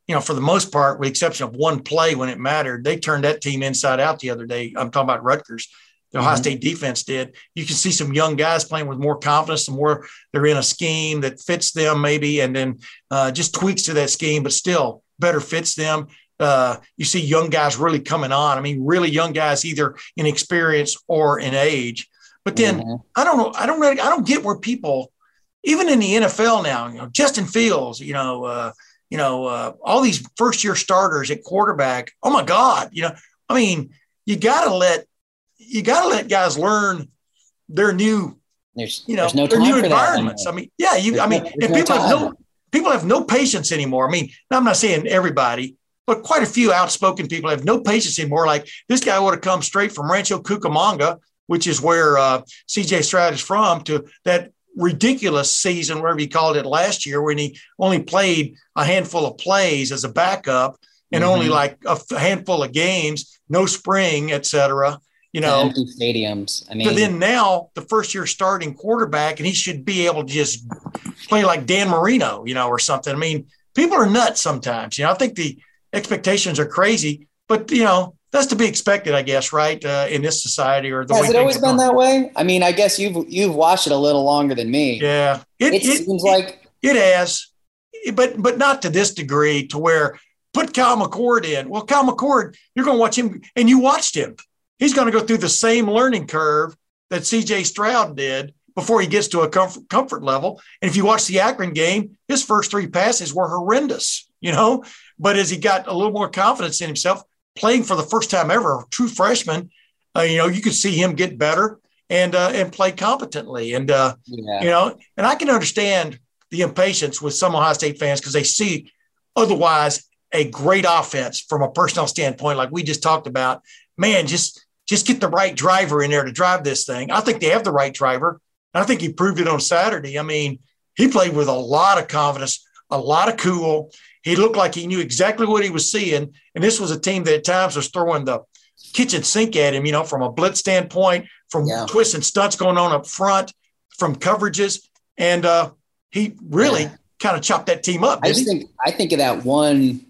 you know, for the most part, with the exception of one play when it mattered, they turned that team inside out the other day. I'm talking about Rutgers. The Ohio mm-hmm. State defense did. You can see some young guys playing with more confidence, the more they're in a scheme that fits them maybe, and then uh, just tweaks to that scheme, but still better fits them. Uh, you see young guys really coming on. I mean, really young guys, either in experience or in age. But then mm-hmm. I don't know. I don't really, I don't get where people, even in the N F L now, you know, Justin Fields, you know, uh, you know, uh, all these first year starters at quarterback. Oh my God. You know, I mean, you got to let, you got to let guys learn their new, there's, you know, there's no their time new for environments. that I mean, yeah, you, there's I mean, no, and no people have time. no, people have no patience anymore. I mean, I'm not saying everybody, but quite a few outspoken people have no patience anymore. Like this guy would have come straight from Rancho Cucamonga, which is where uh, C J Stroud is from, to that ridiculous season, whatever you called it last year, when he only played a handful of plays as a backup and mm-hmm. only like a handful of games, no spring, et cetera. You know, the empty stadiums. I mean, but then now the first year starting quarterback, and he should be able to just play like Dan Marino, you know, or something. I mean, people are nuts sometimes. You know, I think the expectations are crazy, but you know, that's to be expected, I guess, right? Uh, in this society, or the has way it always been going. that way? I mean, I guess you've you've watched it a little longer than me. Yeah, it, it seems it, like it has, but but not to this degree to where put Kyle McCord in. Well, Kyle McCord, you're going to watch him, and you watched him. He's going to go through the same learning curve that C J Stroud did before he gets to a comfort, comfort level. And if you watch the Akron game, his first three passes were horrendous, you know. But as he got a little more confidence in himself, playing for the first time ever, a true freshman, uh, you know, you could see him get better and uh, and play competently. And, uh, yeah. you know, and I can understand the impatience with some Ohio State fans because they see otherwise a great offense from a personnel standpoint, like we just talked about. Man, just just get the right driver in there to drive this thing. I think they have the right driver. And I think he proved it on Saturday. I mean, he played with a lot of confidence, a lot of cool. He looked like he knew exactly what he was seeing. And this was a team that at times was throwing the kitchen sink at him, you know, from a blitz standpoint, from yeah. twists and stunts going on up front, from coverages. And uh, he really yeah. kind of chopped that team up. I just he? think I think of that one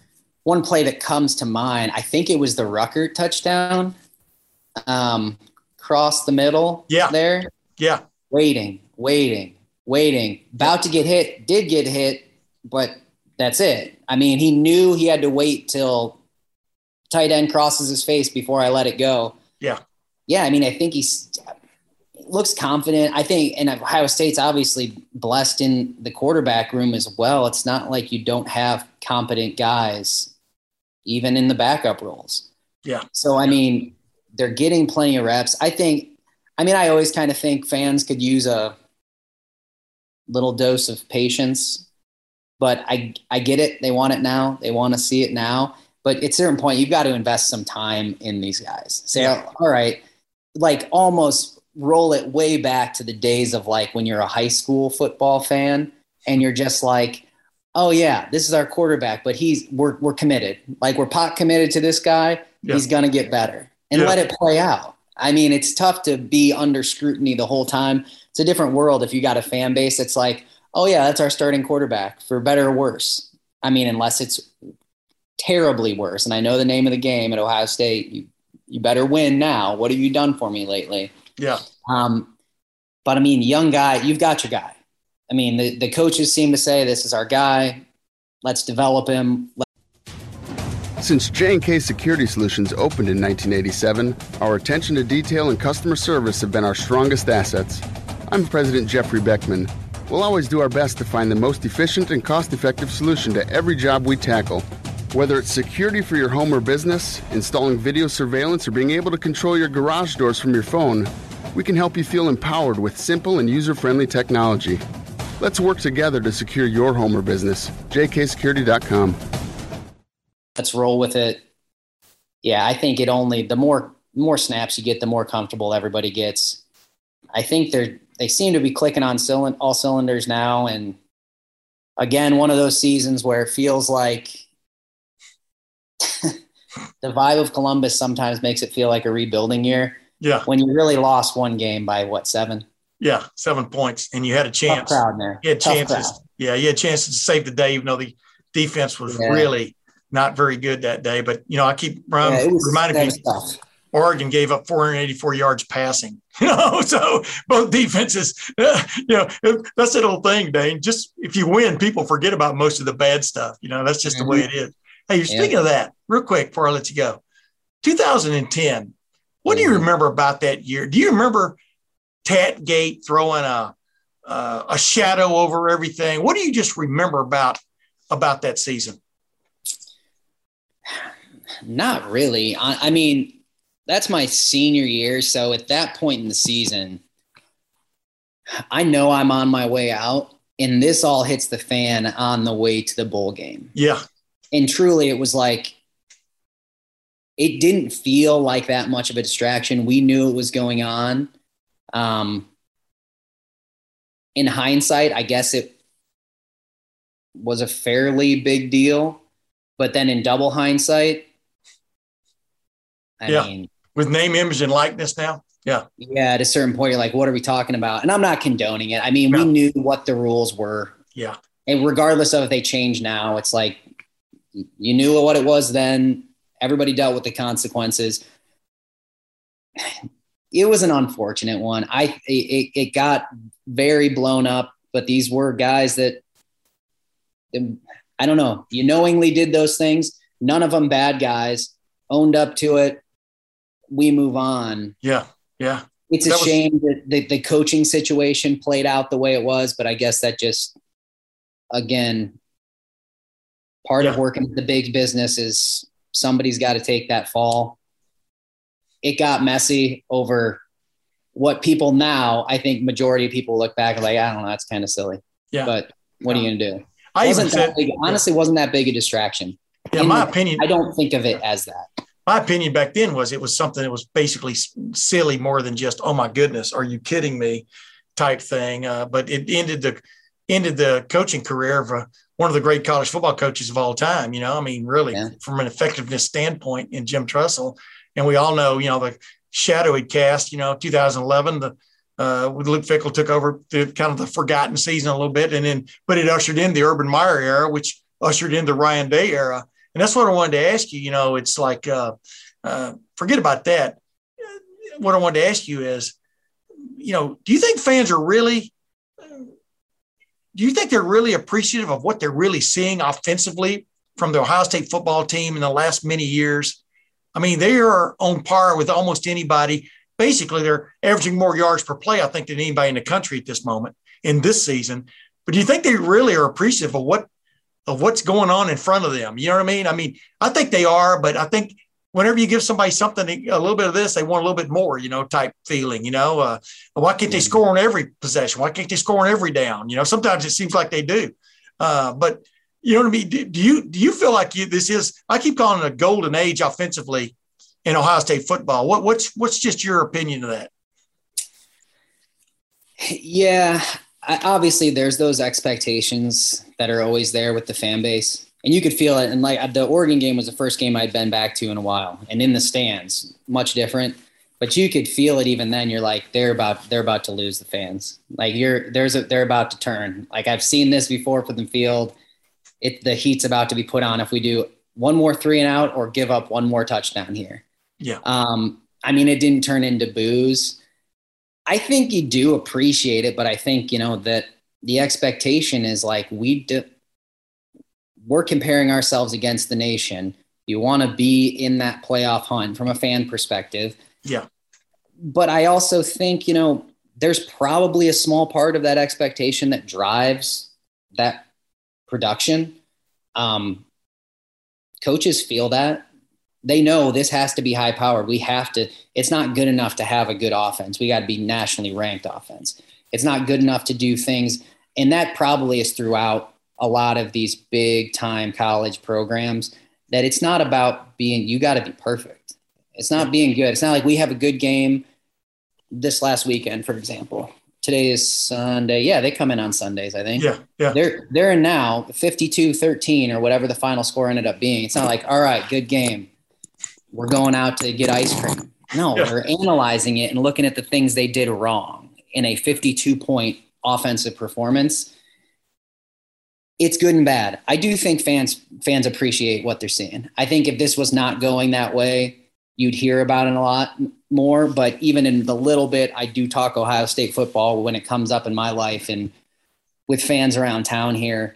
one play that comes to mind. I think it was the Ruckert touchdown. Um, cross the middle yeah. there. Yeah. Waiting, waiting, waiting. About to get hit, did get hit, but that's it. I mean, he knew he had to wait till tight end crosses his face before I let it go. Yeah. Yeah, I mean, I think he's looks confident. I think, and Ohio State's obviously blessed in the quarterback room as well. It's not like you don't have competent guys, even in the backup roles. Yeah. So, I mean, they're getting plenty of reps. I think, I mean, I always kind of think fans could use a little dose of patience, but I, I get it. They want it now. They want to see it now. But at a certain point, you've got to invest some time in these guys. Say, yeah. all right, like almost roll it way back to the days of like when you're a high school football fan and you're just like, oh yeah, this is our quarterback, but he's we're we're committed. Like we're pot committed to this guy. Yeah. He's gonna get better, and yeah. let it play out. I mean, it's tough to be under scrutiny the whole time. It's a different world if you got a fan base that's like, oh yeah, that's our starting quarterback for better or worse. I mean, unless it's terribly worse. And I know the name of the game at Ohio State. You you better win now. What have you done for me lately? Yeah. Um, but I mean, young guy, you've got your guy. I mean, the, the coaches seem to say, this is our guy. Let's develop him. Since J and K Security Solutions opened in nineteen eighty-seven, our attention to detail and customer service have been our strongest assets. I'm President Jeffrey Beckman. We'll always do our best to find the most efficient and cost-effective solution to every job we tackle. Whether it's security for your home or business, installing video surveillance, or being able to control your garage doors from your phone, we can help you feel empowered with simple and user-friendly technology. Let's work together to secure your home or business. J K security dot com. Let's roll with it. Yeah, I think it only, the more more snaps you get, the more comfortable everybody gets. I think they're they seem to be clicking on cylind- all cylinders now. And again, one of those seasons where it feels like the vibe of Columbus sometimes makes it feel like a rebuilding year. Yeah. When you really lost one game by what, seven? Yeah, seven points, and you had a chance. Tough crowd there. You had Tough chances. crowd. Yeah, you had chances to save the day, even though the defense was Yeah. really not very good that day. But, you know, I keep um, Yeah, it was- reminding that people, was tough. Oregon gave up four hundred eighty-four yards passing. You know, so both defenses, uh, you know, that's that old thing, Dane. Just if you win, people forget about most of the bad stuff. You know, that's just Mm-hmm. the way it is. Hey, speaking Yeah. of that, real quick before I let you go, two thousand ten. What do you Mhm. remember about that year? Do you remember Tatgate throwing a uh, a shadow over everything? What do you just remember about about that season? Not really. I, I mean, that's my senior year. So at that point in the season, I know I'm on my way out, and this all hits the fan on the way to the bowl game. Yeah, And truly, it was like, it didn't feel like that much of a distraction. We knew it was going on. Um, in hindsight, I guess it was a fairly big deal. But then in double hindsight, I Yeah. mean, with name, image, and likeness now. Yeah, yeah, at a certain point, you're like, what are we talking about? And I'm not condoning it. I mean, No. we knew what the rules were. yeah, And regardless of if they change now, it's like you knew what it was then. Everybody dealt with the consequences. It was an unfortunate one. I it, it got very blown up, but these were guys that I don't know. You knowingly did those things. None of them bad guys. Owned up to it. We move on. yeah, yeah. It's a That was- shame that the, the coaching situation played out the way it was, but I guess that just, again, part of Yeah. working at the big business is somebody's got to take that fall. It got messy over what people now, I think majority of people look back and like, I don't know, that's kind of silly. Yeah. But what are you going to do? I even Wasn't said, that big, honestly, wasn't that big a distraction. yeah, In my the- opinion. I don't think of it as that. My opinion back then was it was something that was basically s- silly more than just, oh my goodness, are you kidding me type thing. Uh, but it ended the ended the coaching career of uh, one of the great college football coaches of all time. You know, I mean, really, Yeah. from an effectiveness standpoint in Jim Tressel. And we all know, you know, the shadow he cast, you know, two thousand eleven, the uh, with Luke Fickell took over the kind of the forgotten season a little bit. And then, but it ushered in the Urban Meyer era, which ushered in the Ryan Day era. And that's what I wanted to ask you. You know, it's like, uh, uh, forget about that. What I wanted to ask you is, you know, do you think fans are really, do you think they're really appreciative of what they're really seeing offensively from the Ohio State football team in the last many years? I mean, they are on par with almost anybody. Basically, they're averaging more yards per play, I think, than anybody in the country at this moment in this season. But do you think they really are appreciative of what of what's going on in front of them? You know what I mean? I mean, I think they are, but I think whenever you give somebody something, a little bit of this, they want a little bit more, you know, type feeling, you know, uh, why can't they score on every possession? Why can't they score on every down? You know, sometimes it seems like they do. Uh, but you know what I mean? Do, do you, do you feel like you, this is, I keep calling it a golden age offensively in Ohio State football. What, what's, what's just your opinion of that? Yeah, I, obviously there's those expectations that are always there with the fan base, and you could feel it. And like the Oregon game was the first game I'd been back to in a while, and in the stands, much different. But you could feel it even then. You're like, they're about they're about to lose the fans. Like you're there's a they're about to turn. Like I've seen this before for the field. It the heat's about to be put on if we do one more three and out or give up one more touchdown here. Yeah. Um, I mean, it didn't turn into boos. I think you do appreciate it, but I think, you know, that the expectation is like we do, we're comparing ourselves against the nation. You want to be in that playoff hunt from a fan perspective. Yeah. But I also think, you know, there's probably a small part of that expectation that drives that production. Um, coaches feel that. They know this has to be high powered. We have to, it's not good enough to have a good offense. We got to be nationally ranked offense. It's not good enough to do things. And that probably is throughout a lot of these big time college programs, that it's not about being, you got to be perfect. It's not being good. It's not like we have a good game this last weekend, for example. Today is Sunday. Yeah, they come in on Sundays, I think. Yeah. Yeah. They're they're in now fifty-two thirteen or whatever the final score ended up being. It's not like, all right, good game, we're going out to get ice cream. No, Yeah. they're analyzing it and looking at the things they did wrong in a fifty-two point offensive performance. it's good and bad. I do think fans fans appreciate what they're seeing. I think if this was not going that way, you'd hear about it a lot more. But even in the little bit, I do talk Ohio State football when it comes up in my life and with fans around town here.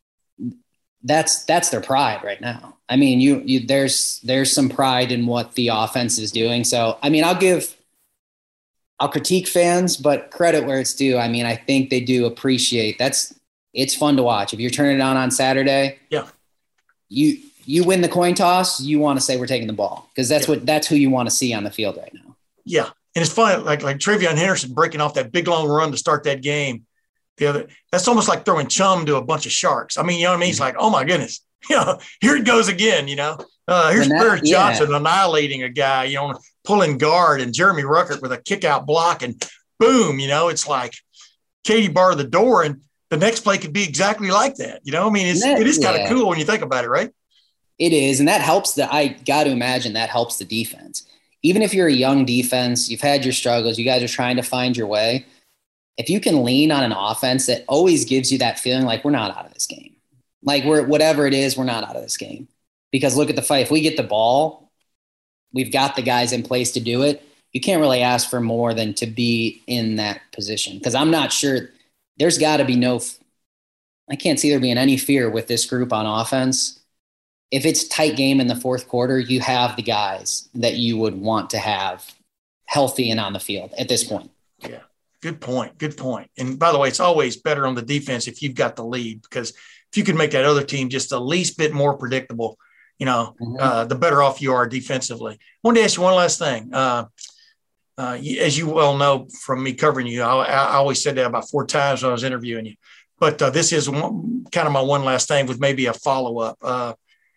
That's that's their pride right now. I mean, you, you there's there's some pride in what the offense is doing. So, I mean, I'll give I'll critique fans, but credit where it's due. I mean, I think they do appreciate that's it's fun to watch. If you're turning it on on Saturday, yeah, you you win the coin toss, you want to say we're taking the ball because that's yeah. what that's who you want to see on the field right now. Yeah, and it's funny, like like Travion Henderson breaking off that big long run to start that game. The other, that's almost like throwing chum to a bunch of sharks. I mean, you know what I mean? It's like, oh my goodness, you know, here it goes again. You know, uh, here's that, Paris yeah. Johnson annihilating a guy, you know, pulling guard, and Jeremy Ruckert with a kick out block, and boom, you know, it's like Katie barred the door, and the next play could be exactly like that. You know, I mean, it's that, it is kind of yeah. cool when you think about it, right? It is, and that helps. The I got to imagine that helps the defense. Even if you're a young defense, you've had your struggles, you guys are trying to find your way. If you can lean on an offense that always gives you that feeling like we're not out of this game, like we're whatever it is, we're not out of this game. Because look at the fight. If we get the ball, we've got the guys in place to do it. You can't really ask for more than to be in that position. Because I'm not sure there's got to be no – I can't see there being any fear with this group on offense. If it's tight game in the fourth quarter, you have the guys that you would want to have healthy and on the field at this point. Yeah. Good point. Good point. And by the way, it's always better on the defense if you've got the lead, because if you can make that other team just the least bit more predictable, you know, mm-hmm. uh, the better off you are defensively. I wanted to ask you one last thing. Uh, uh, as you well know from me covering you, I, I always said that about four times when I was interviewing you. But uh, this is one, kind of my one last thing with maybe a follow-up. Uh,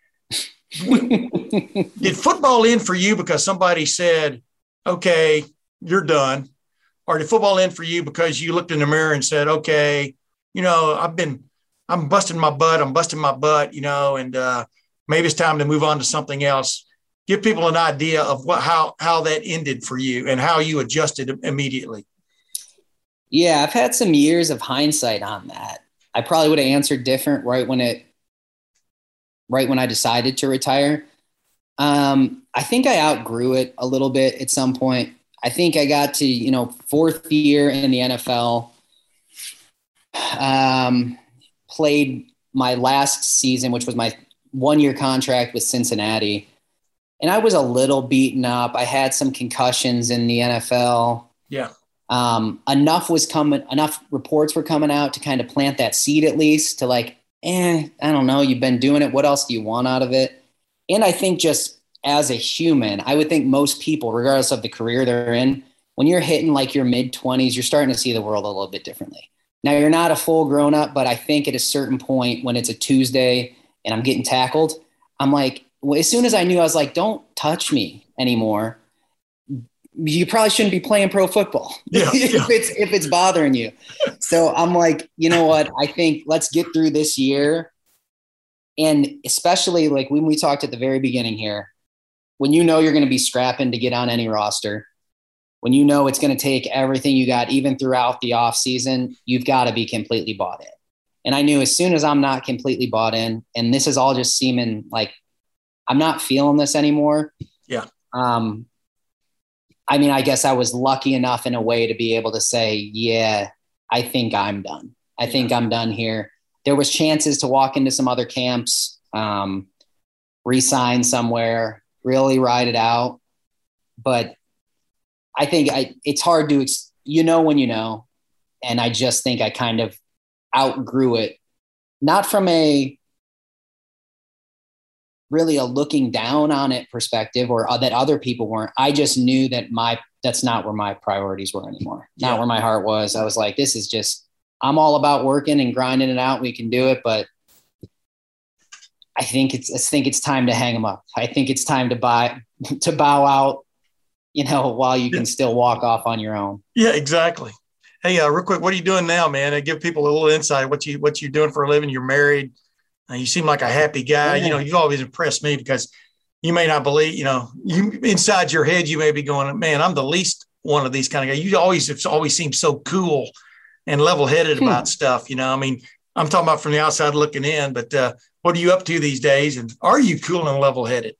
did football end for you because somebody said, okay, you're done? Or did football end for you because you looked in the mirror and said, okay, you know, I've been, I'm busting my butt. I'm busting my butt, you know, and uh, maybe it's time to move on to something else. Give people an idea of what, how, how that ended for you and how you adjusted immediately. Yeah. I've had some years of hindsight on that. I probably would have answered different right when it, right when I decided to retire. Um, I think I outgrew it a little bit at some point. I think I got to, you know, fourth year in the N F L, um, played my last season, which was my one-year contract with Cincinnati. And I was a little beaten up. I had some concussions in the N F L. Yeah. Um, enough was coming, enough reports were coming out to kind of plant that seed at least to like, eh, I don't know, you've been doing it. What else do you want out of it? And I think just as a human, I would think most people, regardless of the career they're in, when you're hitting like your mid-twenties, you're starting to see the world a little bit differently. Now, you're not a full grown-up, but I think at a certain point when it's a Tuesday and I'm getting tackled, I'm like, well, as soon as I knew, I was like, don't touch me anymore. You probably shouldn't be playing pro football yeah, if yeah. it's if it's bothering you. So I'm like, you know what? I think let's get through this year. And especially like when we talked at the very beginning here, when you know you're going to be scrapping to get on any roster, when you know it's going to take everything you got, even throughout the off season, you've got to be completely bought in. And I knew as soon as I'm not completely bought in, and this is all just seeming like I'm not feeling this anymore. Yeah. Um, I mean, I guess I was lucky enough in a way to be able to say, yeah, I think I'm done. I think I'm done here. There was chances to walk into some other camps, um, re-sign somewhere, really ride it out. But I think I, it's hard to, you know, when you know, and I just think I kind of outgrew it, not from a really a looking down on it perspective or uh, that other people weren't. I just knew that my, that's not where my priorities were anymore. Not yeah. where my heart was. I was like, this is just, I'm all about working and grinding it out. We can do it, but I think it's, I think it's time to hang them up. I think it's time to buy, to bow out, you know, while you can still walk off on your own. Yeah, exactly. Hey, uh, real quick, what are you doing now, man? Uh, give people a little insight. What you, what you doing for a living? You're married. Uh, you seem like a happy guy. Yeah. You know, you've always impressed me because you may not believe, you know, you inside your head, you may be going, man, I'm the least one of these kind of guys. You always, it's always seemed so cool and level-headed hmm. about stuff. You know, I mean, I'm talking about from the outside looking in, but uh, what are you up to these days? And are you cool and level headed?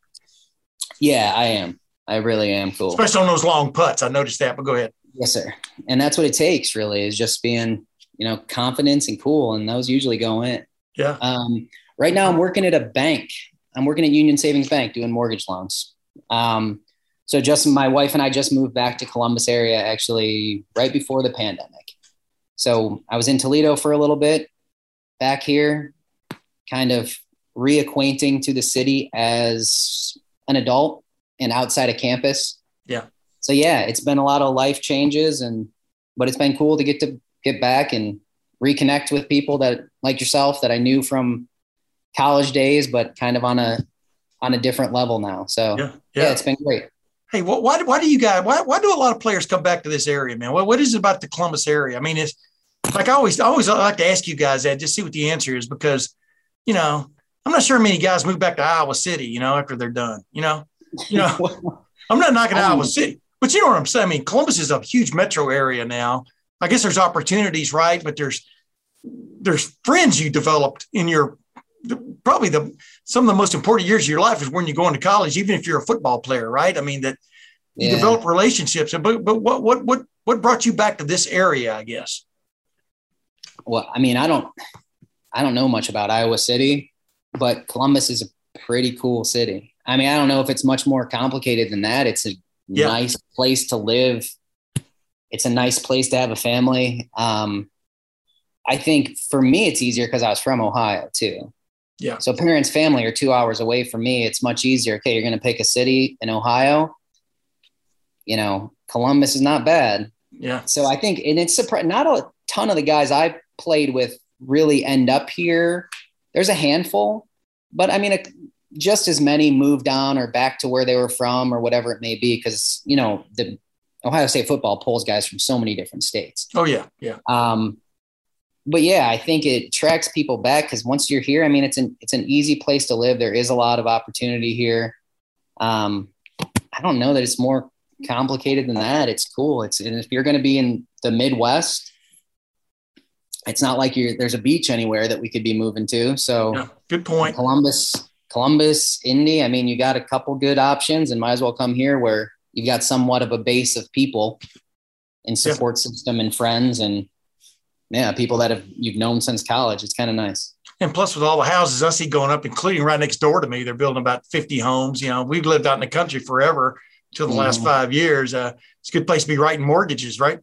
Yeah, I am. I really am cool. Especially on those long putts. I noticed that, but go ahead. Yes, sir. And that's what it takes really, is just being, you know, confidence and cool. And those usually go in. Yeah. Um, right now I'm working at a bank. I'm working at Union Savings Bank doing mortgage loans. Um, so just my wife and I just moved back to Columbus area, actually right before the pandemic. So I was in Toledo for a little bit, back here, kind of reacquainting to the city as an adult and outside of campus. Yeah. So yeah, it's been a lot of life changes, and, but it's been cool to get to get back and reconnect with people that like yourself that I knew from college days, but kind of on a, on a different level now. So yeah, yeah. yeah it's been great. Hey, what, why, why do you guys, why, why do a lot of players come back to this area, man? What, what is it about the Columbus area? I mean, it's like, I always, I always like to ask you guys that, just see what the answer is, because, you know, I'm not sure many guys move back to Iowa City, you know, after they're done, you know, you know, I'm not knocking um, Iowa City, but you know what I'm saying? I mean, Columbus is a huge metro area now. I guess there's opportunities, right? But there's, there's friends you developed in your, probably the, some of the most important years of your life is when you go into college, even if you're a football player, right? I mean, that you yeah. develop relationships, but, but what, what, what, what brought you back to this area, I guess? Well, I mean, I don't, I don't know much about Iowa City, but Columbus is a pretty cool city. I mean, I don't know if it's much more complicated than that. It's a yeah. nice place to live. It's a nice place to have a family. Um, I think for me, it's easier because I was from Ohio too. Yeah. So parents' family are two hours away from me. It's much easier. Okay, you're going to pick a city in Ohio. You know, Columbus is not bad. Yeah. So I think, and it's surprising, not a ton of the guys I played with really end up here. There's a handful, but I mean, a, just as many moved on or back to where they were from or whatever it may be. Because, you know, the Ohio State football pulls guys from so many different states. Oh yeah. Yeah. Um, but yeah, I think it attracts people back because once you're here, I mean, it's an, it's an easy place to live. There is a lot of opportunity here. Um, I don't know that it's more complicated than that. It's cool. It's, and if you're going to be in the Midwest, it's not like you're, there's a beach anywhere that we could be moving to. So yeah, good point. Columbus, Columbus, Indy. I mean, you got a couple good options and might as well come here where you've got somewhat of a base of people and support yeah. system and friends and yeah, people that have you've known since college. It's kind of nice. And plus with all the houses I see going up, including right next door to me, they're building about fifty homes. You know, we've lived out in the country forever till the mm. last five years. Uh, it's a good place to be writing mortgages, right?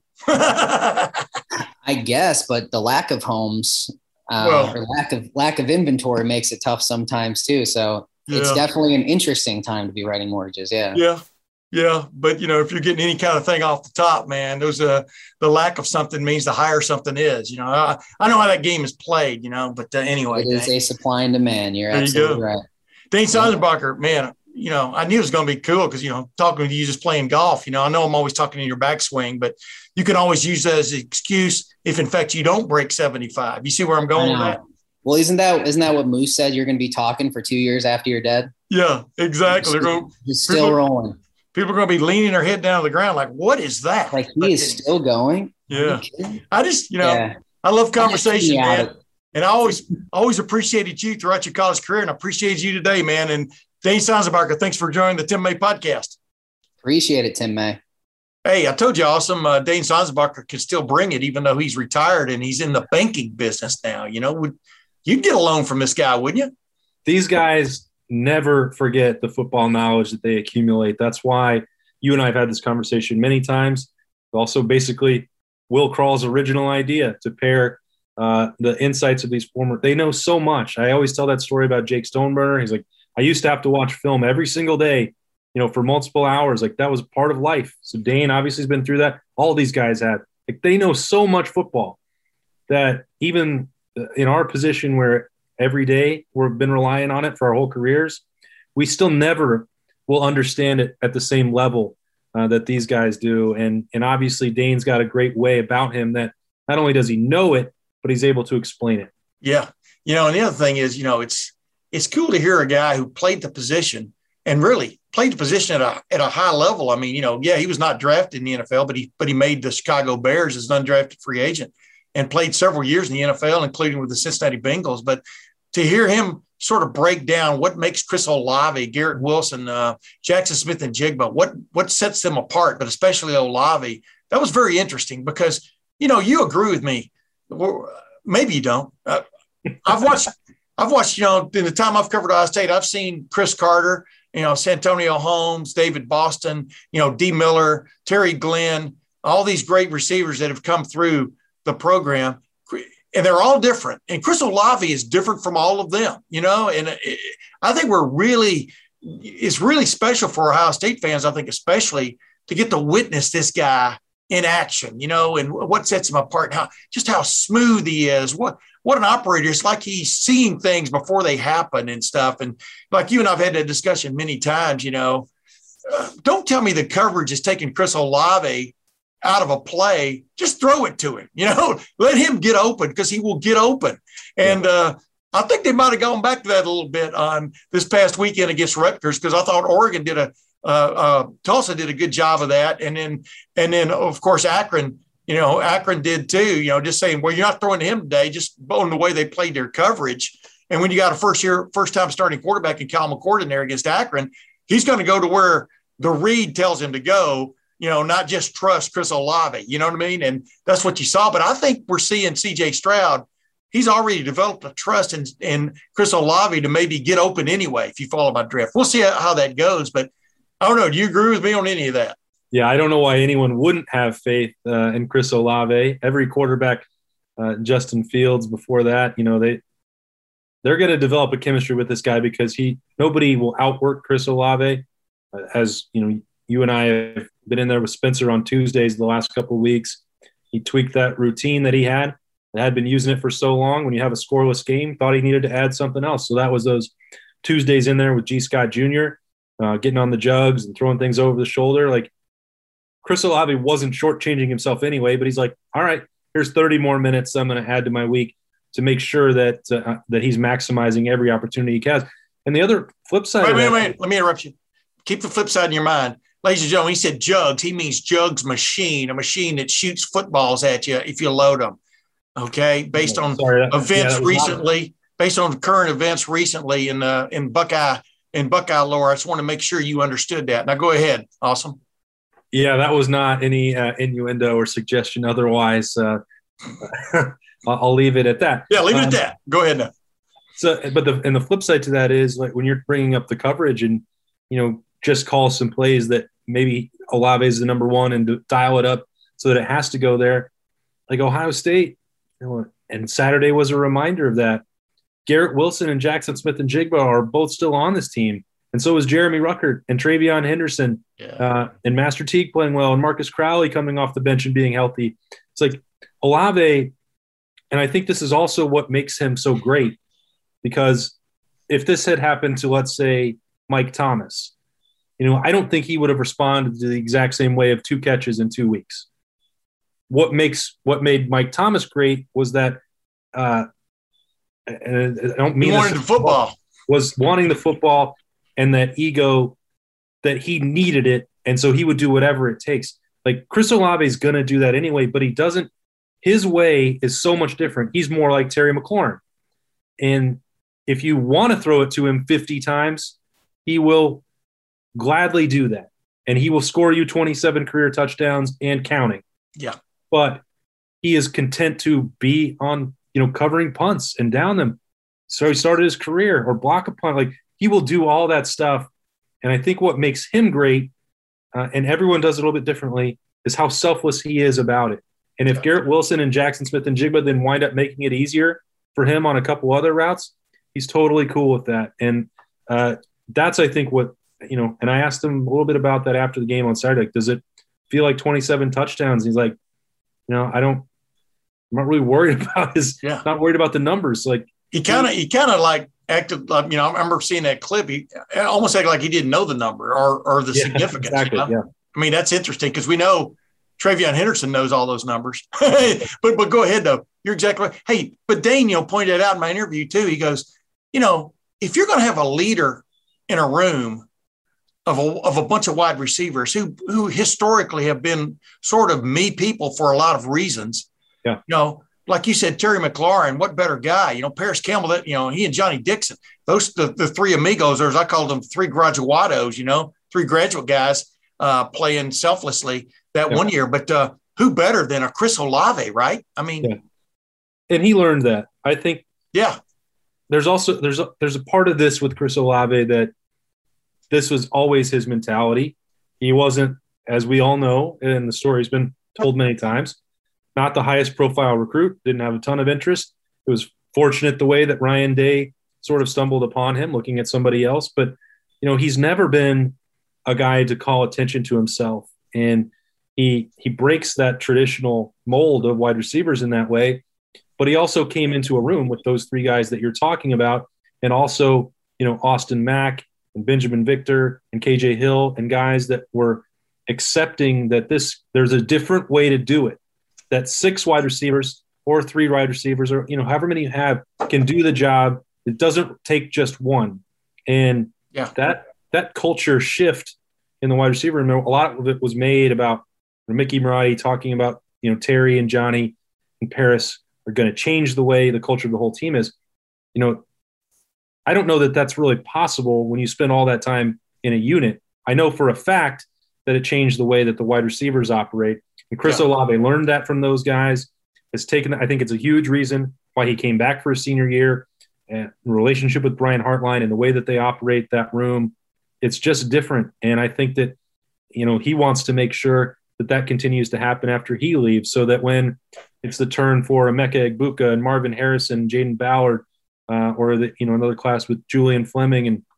I guess, but the lack of homes uh, well, or lack of lack of inventory makes it tough sometimes too. So yeah. it's definitely an interesting time to be writing mortgages. Yeah. Yeah. Yeah. But you know, if you're getting any kind of thing off the top, man, those, uh, the lack of something means the higher something is, you know, I, I know how that game is played, you know, but uh, anyway, it is Dane. A supply and demand. You're there absolutely you right. Dane Sonsbacher, man, you know, I knew it was going to be cool because, you know, talking to you just playing golf, you know, I know I'm always talking in your backswing, but you can always use that as an excuse if, in fact, you don't break seventy-five. You see where I'm going with that? Well, isn't that isn't that what Moose said? You're going to be talking for two years after you're dead? Yeah, exactly. You're still, you're still people, rolling. People are going to be leaning their head down to the ground like, what is that? Like, he but, is still going? Yeah. I just, you know, yeah. I love conversation, I man. And I always, always appreciated you throughout your college career, and I appreciate you today, man. And Dane Sonsbacher, thanks for joining the Tim May podcast. Appreciate it, Tim May. Hey, I told you, awesome. Uh, Dane Sonsbacher can still bring it, even though he's retired and he's in the banking business now. You know, would you'd get a loan from this guy, wouldn't you? These guys never forget the football knowledge that they accumulate. That's why you and I have had this conversation many times. Also, basically, Will Crawl's original idea to pair uh, the insights of these former – they know so much. I always tell that story about Jake Stoneburner. He's like, I used to have to watch film every single day, you know, for multiple hours. Like, that was part of life. So Dane obviously has been through that. All these guys have. Like, they know so much football that even in our position where every day we've been relying on it for our whole careers, we still never will understand it at the same level uh, that these guys do. And, and obviously Dane's got a great way about him that not only does he know it, but he's able to explain it. Yeah. You know, and the other thing is, you know, it's, it's cool to hear a guy who played the position and really played the position at a, at a high level. I mean, you know, yeah, he was not drafted in the N F L, but he, but he made the Chicago Bears as an undrafted free agent. and played several years in the N F L, including with the Cincinnati Bengals. But to hear him sort of break down what makes Chris Olave, Garrett Wilson, uh, Jackson Smith and Jigba, what, what sets them apart, but especially Olave, that was very interesting because, you know, you agree with me. Maybe you don't. Uh, I've watched, I've watched, you know, in the time I've covered Ohio State, I've seen Chris Carter, you know, Santonio Holmes, David Boston, you know, D. Miller, Terry Glenn, all these great receivers that have come through the program. And they're all different. And Chris Olave is different from all of them, you know, and it, I think we're really, it's really special for Ohio State fans, I think, especially to get to witness this guy in action, you know, and what sets him apart, how just how smooth he is, what, what an operator. It's like he's seeing things before they happen and stuff. And like you and I've had that discussion many times, you know, uh, don't tell me the coverage is taking Chris Olave out of a play. Just throw it to him, you know, let him get open because he will get open. And uh, I think they might've gone back to that a little bit on this past weekend against Rutgers, because I thought Oregon did a, uh, uh, Tulsa did a good job of that. And then, and then of course, Akron, you know, Akron did too, you know, just saying, well, you're not throwing to him today, just on the way they played their coverage. And when you got a first year, first time starting quarterback in Cal McCord in there against Akron, he's going to go to where the read tells him to go, you know, not just trust Chris Olave, you know what I mean? And that's what you saw. But I think we're seeing C J Stroud. He's already developed a trust in, in Chris Olave to maybe get open anyway, if you follow my drift. We'll see how, how that goes. But I don't know. Do you agree with me on any of that? Yeah, I don't know why anyone wouldn't have faith uh, in Chris Olave. Every quarterback, uh, Justin Fields before that, you know, they, they're going to develop a chemistry with this guy because he nobody will outwork Chris Olave. Uh, as, you know, you and I have been in there with Spencer on Tuesdays the last couple of weeks. He tweaked that routine that he had and had been using it for so long. When you have a scoreless game, thought he needed to add something else. So that was those Tuesdays in there with G. Scott Junior, uh, getting on the jugs and throwing things over the shoulder. Like, Chris Olave wasn't shortchanging himself anyway, but he's like, all right, here's thirty more minutes I'm going to add to my week to make sure that uh, that he's maximizing every opportunity he has. And the other flip side wait, of wait, that, wait, let me interrupt you. Keep the flip side in your mind. Ladies and gentlemen, he said jugs. He means jugs machine, a machine that shoots footballs at you if you load them. Okay, based on Sorry, that, events yeah, recently, not... based on current events recently in uh, in Buckeye in Buckeye lore. I just want to make sure you understood that. Now go ahead. Awesome. Yeah, that was not any uh, innuendo or suggestion. Otherwise, uh, I'll leave it at that. Yeah, leave it um, at that. Go ahead now. So, but the and the flip side to that is, like, when you're bringing up the coverage and, you know, just call some plays that maybe Olave is the number one and dial it up so that it has to go there. Like Ohio State, you know, and Saturday was a reminder of that. Garrett Wilson and Jackson Smith and Jigba are both still on this team. And so is Jeremy Ruckert and Travion Henderson, yeah. uh, and Master Teague playing well, and Marcus Crowley coming off the bench and being healthy. It's like Olave, and I think this is also what makes him so great, because if this had happened to, let's say, Mike Thomas, you know, I don't think he would have responded to the exact same way of two catches in two weeks. What makes what made Mike Thomas great was that, uh, and I don't mean he wanted the football, was wanting the football. And that ego, that he needed it, and so he would do whatever it takes. Like, Chris Olave is going to do that anyway, but he doesn't. His way is so much different. He's more like Terry McLaurin. And if you want to throw it to him fifty times, he will gladly do that. And he will score you twenty-seven career touchdowns and counting. Yeah. But he is content to be on, you know, covering punts and down them. So he started his career, or block a punt. Like, he will do all that stuff. And I think what makes him great, uh, and everyone does it a little bit differently, is how selfless he is about it. And if Garrett Wilson and Jackson Smith and Jigba then wind up making it easier for him on a couple other routes, he's totally cool with that. And uh, that's, I think, what, you know, and I asked him a little bit about that after the game on Saturday. Like, does it feel like twenty-seven touchdowns? And he's like, you know, I don't, I'm not really worried about his, yeah. not worried about the numbers. Like, he kind of, he kind of like, acted like, you know, I remember seeing that clip. He almost acted like he didn't know the number or or the yeah, significance. Exactly, you know? Yeah. I mean, that's interesting because we know Travion Henderson knows all those numbers. but but go ahead though. You're exactly right. Hey, but Daniel pointed out in my interview too. He goes, you know, if you're going to have a leader in a room of a of a bunch of wide receivers who who historically have been sort of me people for a lot of reasons, yeah, you know, like you said, Terry McLaurin, what better guy? You know, Paris Campbell, that, you know, he and Johnny Dixon, those, the, the three amigos, or as I called them, three graduados, you know, three graduate guys uh, playing selflessly that yeah. one year. But uh, who better than a Chris Olave, right? I mean. Yeah. And he learned that. I think. Yeah. There's also, there's a, there's a part of this with Chris Olave that this was always his mentality. He wasn't, as we all know, and the story's been told many times, not the highest profile recruit, didn't have a ton of interest. It was fortunate the way that Ryan Day sort of stumbled upon him looking at somebody else. But, you know, he's never been a guy to call attention to himself. And he he breaks that traditional mold of wide receivers in that way. But he also came into a room with those three guys that you're talking about, and also, you know, Austin Mack and Benjamin Victor and K J Hill and guys that were accepting that this there's a different way to do it, that six wide receivers or three wide receivers or, you know, however many you have can do the job. It doesn't take just one. And yeah. that that culture shift in the wide receiver room, a lot of it was made about Mickey Marotti talking about, you know, Terry and Johnny and Paris are going to change the way the culture of the whole team is. You know, I don't know that that's really possible when you spend all that time in a unit. I know for a fact that it changed the way that the wide receivers operate. And Chris yeah. Olave learned that from those guys. It's taken, I think it's a huge reason why he came back for his senior year, and the relationship with Brian Hartline and the way that they operate that room. It's just different. And I think that, you know, he wants to make sure that that continues to happen after he leaves, so that when it's the turn for Emeka Egbuka and Marvin Harrison, Jaden Ballard, uh, or the, you know, another class with Julian Fleming and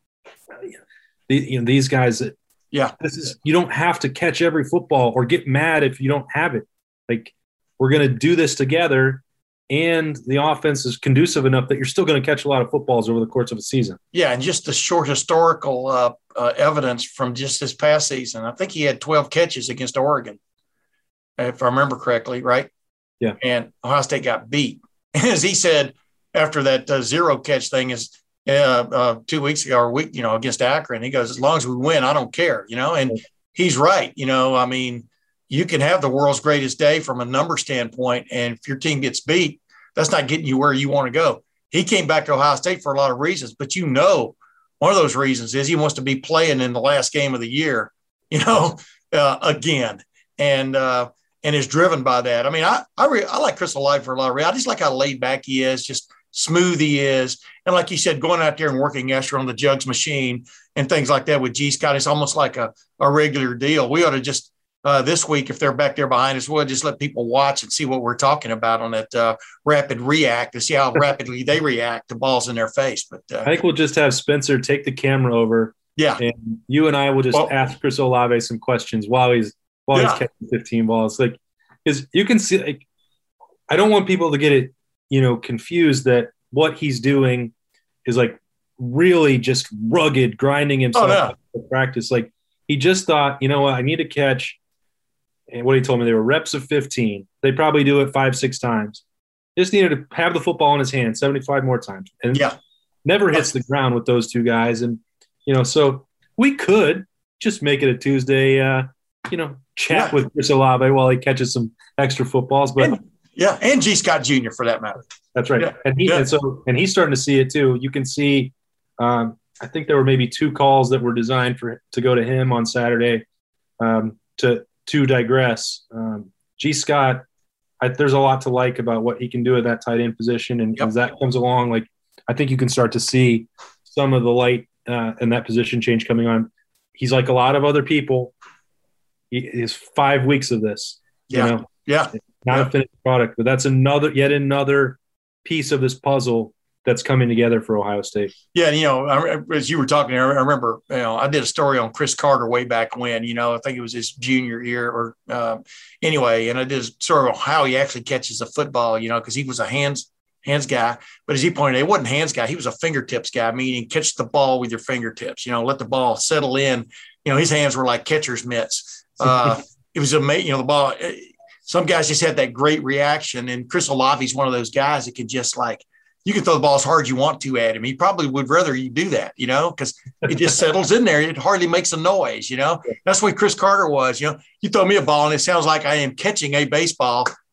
the, you know, these guys that, yeah, this is, you don't have to catch every football or get mad if you don't have it. Like, we're going to do this together, and the offense is conducive enough that you're still going to catch a lot of footballs over the course of a season. Yeah, and just the short historical uh, uh, evidence from just this past season. I think he had twelve catches against Oregon, if I remember correctly, right? Yeah. And Ohio State got beat. As he said after that uh, zero catch thing is uh, uh, two weeks ago or week, you know, against Akron, he goes, as long as we win, I don't care, you know, and he's right. You know, I mean, you can have the world's greatest day from a number standpoint, and if your team gets beat, that's not getting you where you want to go. He came back to Ohio State for a lot of reasons, but you know, one of those reasons is he wants to be playing in the last game of the year, you know, uh, again, and uh, and is driven by that. I mean, I I, re- I like Chris Olave for a lot of reasons. I just like how laid back he is, just smooth he is, and like you said, going out there and working extra on the jugs machine and things like that with G. Scott, it's almost like a, a regular deal. We ought to just Uh, this week, if they're back there behind us, we'll just let people watch and see what we're talking about on that uh, rapid react to see how rapidly they react to balls in their face. But uh, I think we'll just have Spencer take the camera over. Yeah. And you and I will just well, ask Chris Olave some questions while he's while yeah. he's catching fifteen balls. Like, because you can see, like, I don't want people to get it, you know, confused that what he's doing is like really just rugged, grinding himself oh, no. to practice. Like, he just thought, you know what, I need to catch. And what he told me, they were reps of fifteen. They probably do it five, six times. Just needed to have the football in his hand seventy-five more times. And yeah. never hits the ground with those two guys. And, you know, so we could just make it a Tuesday, uh, you know, chat yeah. with Chris Olave while he catches some extra footballs. But and, yeah, and G. Scott Junior for that matter. That's right. Yeah. And he yeah. and so and he's starting to see it too. You can see, um, I think there were maybe two calls that were designed for to go to him on Saturday. Um, to to digress, um, G. Scott, I, there's a lot to like about what he can do at that tight end position, and yep. as that comes along, like I think you can start to see some of the light uh, in that position change coming on. He's like a lot of other people. He is five weeks of this. Yeah, you know? yeah, not yeah. a finished product, but that's another yet another piece of this puzzle that's coming together for Ohio State. Yeah, you know, I, as you were talking, I remember, you know, I did a story on Chris Carter way back when, you know, I think it was his junior year or uh, anyway, and I did a story on how he actually catches a football, you know, because he was a hands hands guy, but as he pointed out, he wasn't hands guy, he was a fingertips guy, meaning catch the ball with your fingertips, you know, let the ball settle in. You know, his hands were like catcher's mitts. Uh, it was amazing, you know, the ball. Some guys just had that great reaction, and Chris Olave's one of those guys that can just like, you can throw the ball as hard as you want to at him. He probably would rather you do that, you know, because it just settles in there. It hardly makes a noise, you know. That's what Chris Carter was, you know. You throw me a ball and it sounds like I am catching a baseball,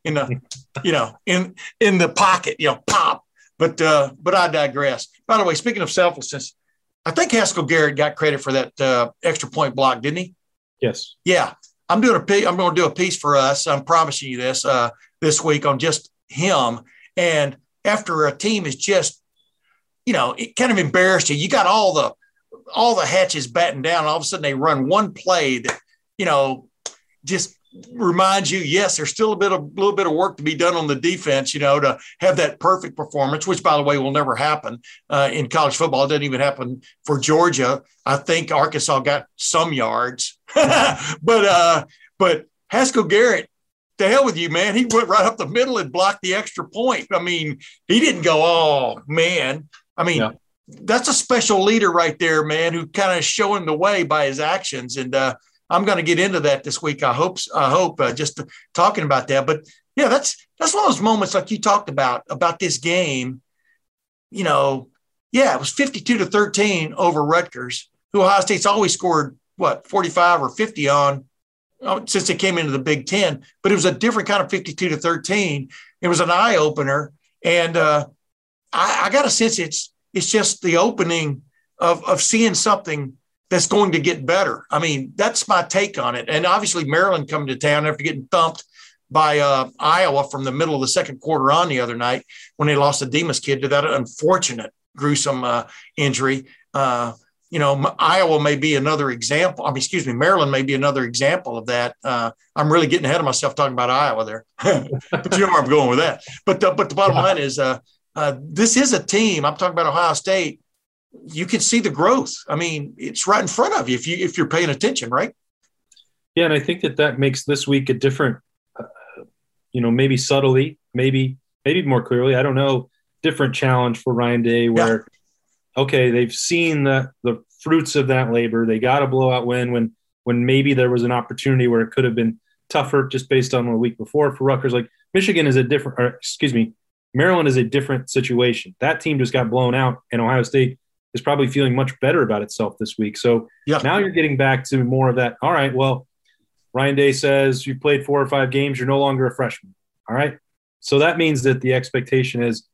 in the, you know, in in the pocket, you know, pop. But uh, but I digress. By the way, speaking of selflessness, I think Haskell Garrett got credit for that uh, extra point block, didn't he? Yes. Yeah, I'm doing a piece. I'm going to do a piece for us. I'm promising you this uh, this week on just him. And after a team is just, you know, it kind of embarrassed you. You got all the all the hatches battened down. All of a sudden, they run one play that, you know, just reminds you, yes, there's still a bit of little bit of work to be done on the defense, you know, to have that perfect performance, which, by the way, will never happen uh, in college football. It doesn't even happen for Georgia. I think Arkansas got some yards, but uh, but Haskell Garrett, to hell with you, man. He went right up the middle and blocked the extra point. I mean, he didn't go, oh, man. I mean, yeah. That's a special leader right there, man, who kind of showing the way by his actions. And uh, I'm going to get into that this week. I hope, I hope uh, just talking about that. But yeah, that's, that's one of those moments like you talked about, about this game. You know, yeah, it was fifty-two to thirteen over Rutgers, who Ohio State's always scored, what, forty-five or fifty on since they came into the Big Ten. But it was a different kind of fifty-two to thirteen. It was an eye opener. And uh, I, I got a sense it's, it's just the opening of, of seeing something that's going to get better. I mean, that's my take on it. And obviously Maryland coming to town after getting thumped by uh, Iowa from the middle of the second quarter on the other night when they lost the Demas kid to that unfortunate, gruesome uh, injury. Uh, you know, Iowa may be another example. I mean, excuse me, Maryland may be another example of that. Uh, I'm really getting ahead of myself talking about Iowa there, but you know where I'm going with that. But the, but the bottom line is uh, uh, this is a team. I'm talking about Ohio State. You can see the growth. I mean, it's right in front of you if you if you're paying attention, right? Yeah, and I think that that makes this week a different, uh, you know, maybe subtly, maybe maybe more clearly, I don't know, different challenge for Ryan Day where, yeah. okay, they've seen the the fruits of that labor. They got a blowout win when when maybe there was an opportunity where it could have been tougher just based on the week before for Rutgers. Like Michigan is a different, or excuse me, Maryland is a different situation. That team just got blown out, and Ohio State is probably feeling much better about itself this week. So yeah. Now you're getting back to more of that. All right, well, Ryan Day says you've played four or five games. You're no longer a freshman. All right. So that means that the expectation is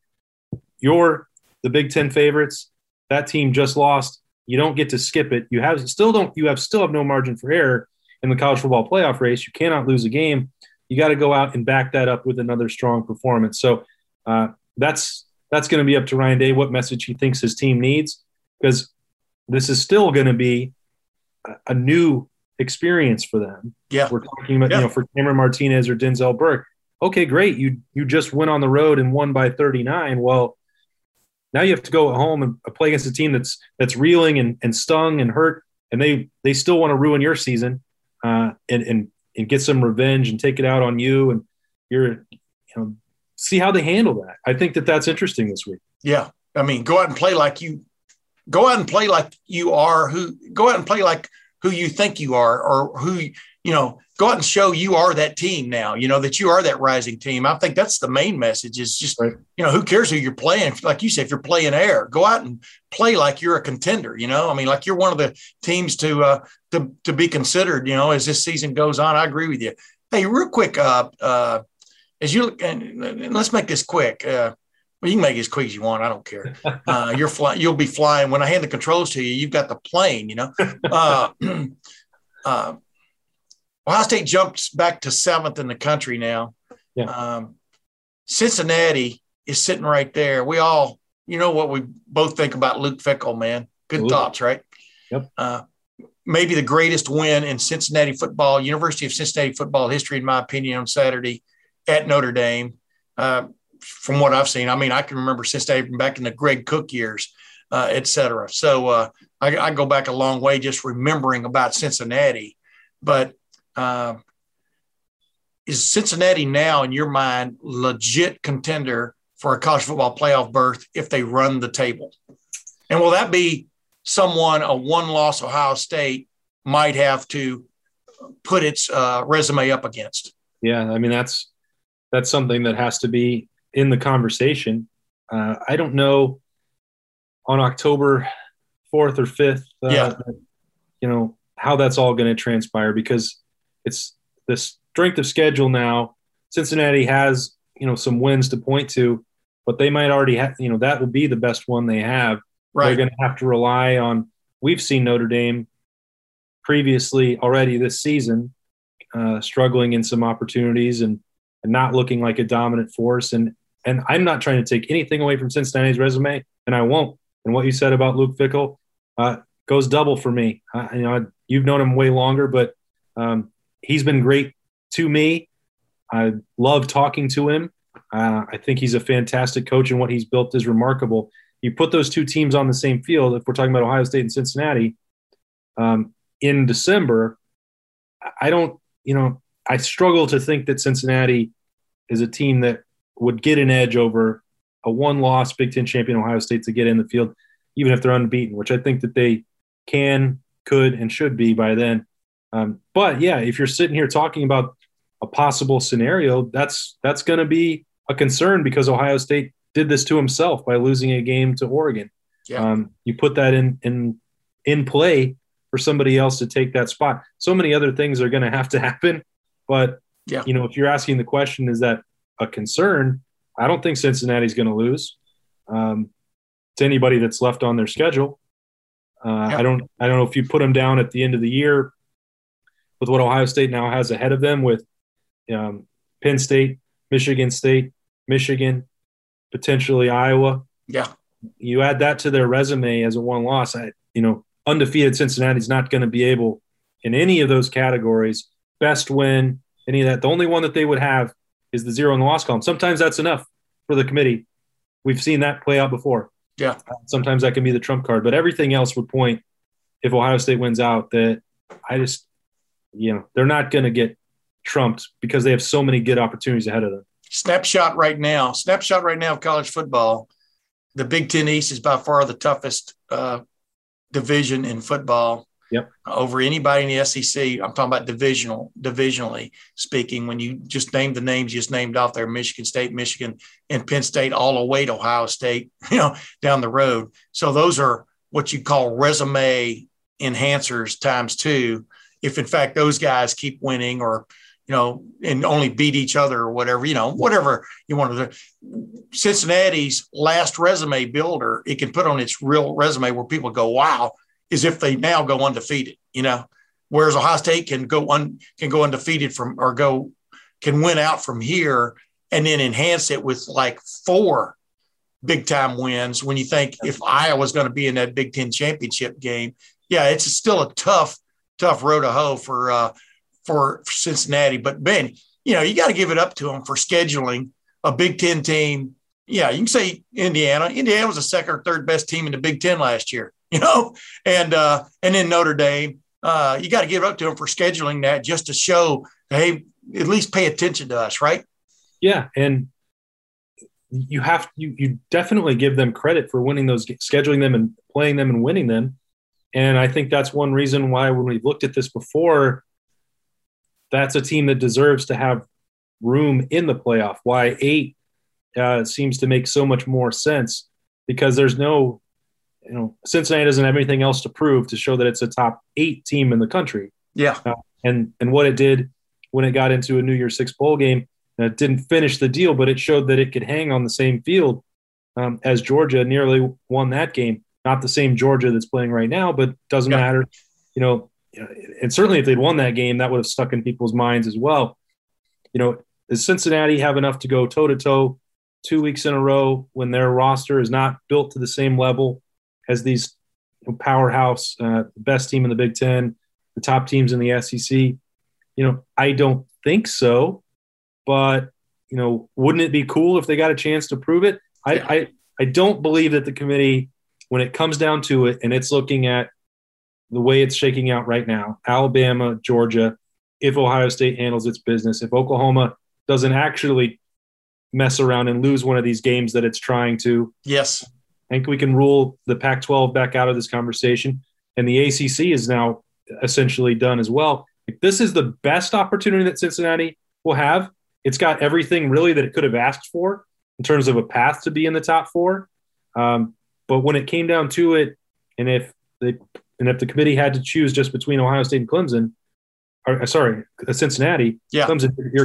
you're the Big Ten favorites. That team just lost. You don't get to skip it. You have still don't, you have still have no margin for error in the college football playoff race. You cannot lose a game. You got to go out and back that up with another strong performance. So uh, that's, that's going to be up to Ryan Day, what message he thinks his team needs, because this is still going to be a, a new experience for them. Yeah. We're talking about, yeah. you know, for Cameron Martinez or Denzel Burke. Okay, great. You, you just went on the road and won by thirty-nine. Well, now you have to go home and play against a team that's, that's reeling and, and stung and hurt. And they, they still want to ruin your season uh, and, and, and get some revenge and take it out on you. And you're, you know, see how they handle that. I think that that's interesting this week. Yeah. I mean, go out and play like you go out and play like you are who go out and play like who you think you are, or who, you know, go out and show you are that team now, you know, that you are that rising team. I think that's the main message is just, right. you know, who cares who you're playing? Like you said, if you're playing air, go out and play like you're a contender, you know, I mean, like you're one of the teams to, uh, to, to be considered, you know, as this season goes on. I agree with you. Hey, real quick, uh, uh, as you look, and let's make this quick. Uh, well, you can make it as quick as you want. I don't care. Uh, you're flying. You'll be flying. When I hand the controls to you, you've got the plane. You know. Uh, uh, Ohio State jumps back to seventh in the country now. Yeah. Um, Cincinnati is sitting right there. We all, you know, what we both think about Luke Fickell, man. Good Absolutely. Thoughts, right? Yep. Uh, maybe the greatest win in Cincinnati football, University of Cincinnati football history, in my opinion, on Saturday at Notre Dame. Uh, from what I've seen, I mean, I can remember Cincinnati back in the Greg Cook years, uh, et cetera. So uh, I, I go back a long way just remembering about Cincinnati. But uh, is Cincinnati now, in your mind, legit contender for a college football playoff berth if they run the table? And will that be someone, a one-loss Ohio State might have to put its uh, resume up against? Yeah, I mean, that's that's something that has to be in the conversation. Uh, I don't know on October fourth or fifth, uh, yeah. you know, how that's all going to transpire, because it's the strength of schedule now Cincinnati has, you know, some wins to point to, but they might already have, you know, that will be the best one they have. Right. They're going to have to rely on, we've seen Notre Dame previously already this season uh, struggling in some opportunities and, and not looking like a dominant force. And, and I'm not trying to take anything away from Cincinnati's resume, and I won't. And what you said about Luke Fickell uh, goes double for me. Uh, you know, you've known him way longer, but um, he's been great to me. I love talking to him. Uh, I think he's a fantastic coach, and what he's built is remarkable. You put those two teams on the same field, if we're talking about Ohio State and Cincinnati, um, in December, I don't, you know, I struggle to think that Cincinnati is a team that would get an edge over a one-loss Big Ten champion Ohio State to get in the field, even if they're unbeaten, which I think that they can, could, and should be by then. Um, but, yeah, if you're sitting here talking about a possible scenario, that's that's going to be a concern because Ohio State did this to himself by losing a game to Oregon. Yeah. Um, you put that in in in play for somebody else to take that spot. So many other things are going to have to happen. But, yeah. you know, if you're asking the question, is that a concern? I don't think Cincinnati's going to lose um, to anybody that's left on their schedule. Uh, yeah. I don't I don't know if you put them down at the end of the year with what Ohio State now has ahead of them with um, Penn State, Michigan State, Michigan, potentially Iowa. Yeah. You add that to their resume as a one loss, I, you know, undefeated Cincinnati's not going to be able in any of those categories, best win, any of that. The only one that they would have is the zero in the loss column. Sometimes that's enough for the committee. We've seen that play out before. Yeah. Sometimes that can be the trump card, but everything else would point, if Ohio State wins out, that I just, you know, they're not going to get trumped because they have so many good opportunities ahead of them. Snapshot right now, snapshot right now of college football. The Big Ten East is by far the toughest uh, division in football. Yep. Over anybody in the S E C. I'm talking about divisional, divisionally speaking. When you just named the names you just named off there, Michigan State, Michigan, and Penn State, all the way to Ohio State, you know, down the road. So those are what you call resume enhancers times two. If in fact those guys keep winning, or you know, and only beat each other or whatever, you know, whatever you want to do. Cincinnati's last resume builder, it can put on its real resume where people go, wow, is if they now go undefeated, you know, whereas Ohio State can go un, can go undefeated from, or go, can win out from here and then enhance it with like four big time wins. When you think if Iowa's going to be in that Big Ten championship game, yeah, it's still a tough, tough road to hoe for, uh, for Cincinnati. But Ben, you know, you got to give it up to them for scheduling a Big Ten team. Yeah, you can say Indiana. Indiana was the second or third best team in the Big Ten last year, you know, and uh, and then Notre Dame. Uh, you got to give it up to them for scheduling that, just to show, hey, at least pay attention to us, right? Yeah, and you have you you definitely give them credit for winning those, scheduling them and playing them and winning them. And I think that's one reason why when we've looked at this before, that's a team that deserves to have room in the playoff. Why eight uh, seems to make so much more sense, because there's no, you know, Cincinnati doesn't have anything else to prove to show that it's a top eight team in the country. Yeah. Uh, and, and what it did when it got into a New Year's Six bowl game, uh, it didn't finish the deal, but it showed that it could hang on the same field um, as Georgia. Nearly won that game. Not the same Georgia that's playing right now, but doesn't yeah. matter. You know, and certainly if they'd won that game, that would have stuck in people's minds as well. You know, does Cincinnati have enough to go toe-to-toe two weeks in a row when their roster is not built to the same level as these powerhouse, uh, best team in the Big Ten, the top teams in the S E C? You know, I don't think so. But, you know, wouldn't it be cool if they got a chance to prove it? I, yeah. I, I don't believe that the committee, when it comes down to it and it's looking at the way it's shaking out right now, Alabama, Georgia, if Ohio State handles its business, if Oklahoma doesn't actually mess around and lose one of these games that it's trying to, yes, I think we can rule the Pac twelve back out of this conversation. And the A C C is now essentially done as well. If this is the best opportunity that Cincinnati will have. It's got everything really that it could have asked for in terms of a path to be in the top four. Um, but when it came down to it, and if the and if the committee had to choose just between Ohio State and Clemson, or sorry, Cincinnati, yeah. Clemson, you're gone.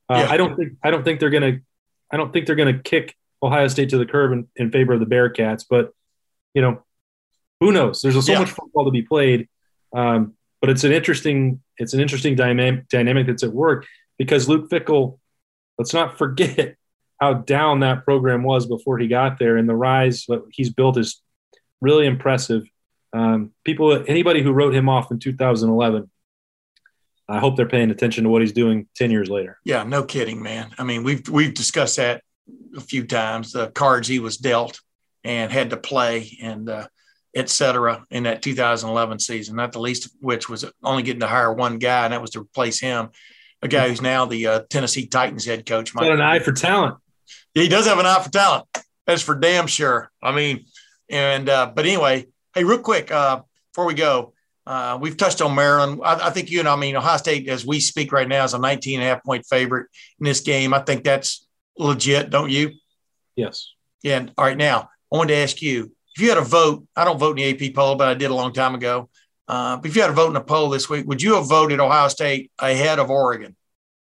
Uh, Yeah. I don't think I don't think they're gonna I don't think they're gonna kick Ohio State to the curb in, in favor of the Bearcats. But you know, who knows? There's so Yeah. much football to be played. Um, but it's an interesting it's an interesting dynamic dynamic that's at work because Luke Fickell. Let's not forget how down that program was before he got there, and the rise what he's built is really impressive. Um, people, anybody who wrote him off in two thousand eleven, I hope they're paying attention to what he's doing ten years later. Yeah, no kidding, man. I mean, we've we've discussed that a few times. The cards he was dealt and had to play, and uh, et cetera, in that two thousand eleven season. Not the least of which was only getting to hire one guy, and that was to replace him, a guy who's now the uh, Tennessee Titans head coach. Got an eye for talent. He does have an eye for talent. That's for damn sure. I mean, and uh, but anyway, hey, real quick uh, before we go, uh, we've touched on Maryland. I, I think you and I mean Ohio State, as we speak right now, is a nineteen and a half point favorite in this game. I think that's legit, don't you? Yes. Yeah. And, all right. Now, I wanted to ask you if you had a vote. I don't vote in the A P poll, but I did a long time ago. Uh, but if you had a vote in a poll this week, would you have voted Ohio State ahead of Oregon?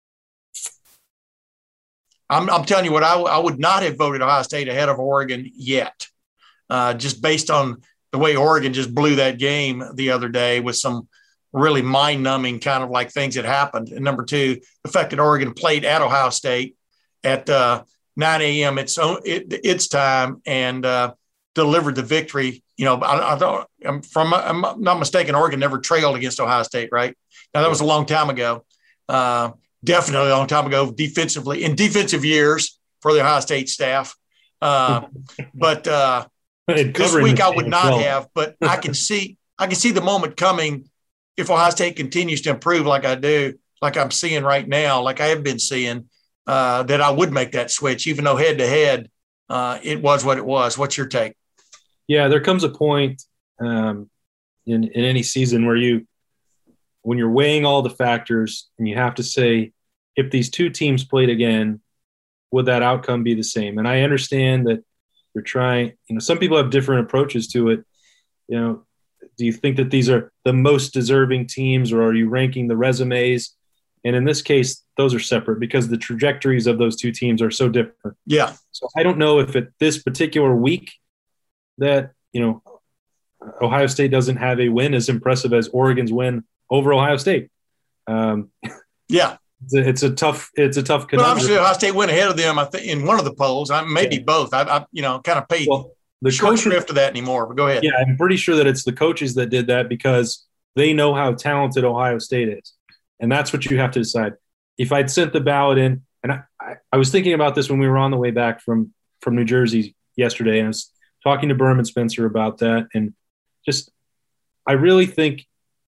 I'm, I'm telling you what, I, I would not have voted Ohio State ahead of Oregon yet, uh, just based on the way Oregon just blew that game the other day with some really mind-numbing kind of like things that happened. And number two, the fact that Oregon played at Ohio State at uh, nine a.m. its own, it, its time and uh, delivered the victory. You know, I, I don't. I'm from. I'm not mistaken. Oregon never trailed against Ohio State, right? Now that was a long time ago. Uh, Definitely a long time ago, defensively, in defensive years for the Ohio State staff. Uh, but uh, this week I would not well. have. But I can see, I can see the moment coming if Ohio State continues to improve like I do, like I'm seeing right now, like I have been seeing, uh, that I would make that switch, even though head to head, uh, it was what it was. What's your take? Yeah, there comes a point um, in in any season where you. When you're weighing all the factors and you have to say, if these two teams played again, would that outcome be the same? And I understand that you're trying, you know, some people have different approaches to it. You know, do you think that these are the most deserving teams or are you ranking the resumes? And in this case, those are separate because the trajectories of those two teams are so different. Yeah. So I don't know if at this particular week that, you know, Ohio State doesn't have a win as impressive as Oregon's win over Ohio State. Um, yeah, it's a, it's a tough, it's a tough. But obviously, Ohio State went ahead of them. I think in one of the polls, I maybe yeah. both. I, I, you know, kind of paid well, the short coaches, shrift of that anymore. But go ahead. Yeah, I'm pretty sure that it's the coaches that did that because they know how talented Ohio State is, and that's what you have to decide. If I'd sent the ballot in, and I, I, I was thinking about this when we were on the way back from from New Jersey yesterday, and I was talking to Berman Spencer about that, and just I really think,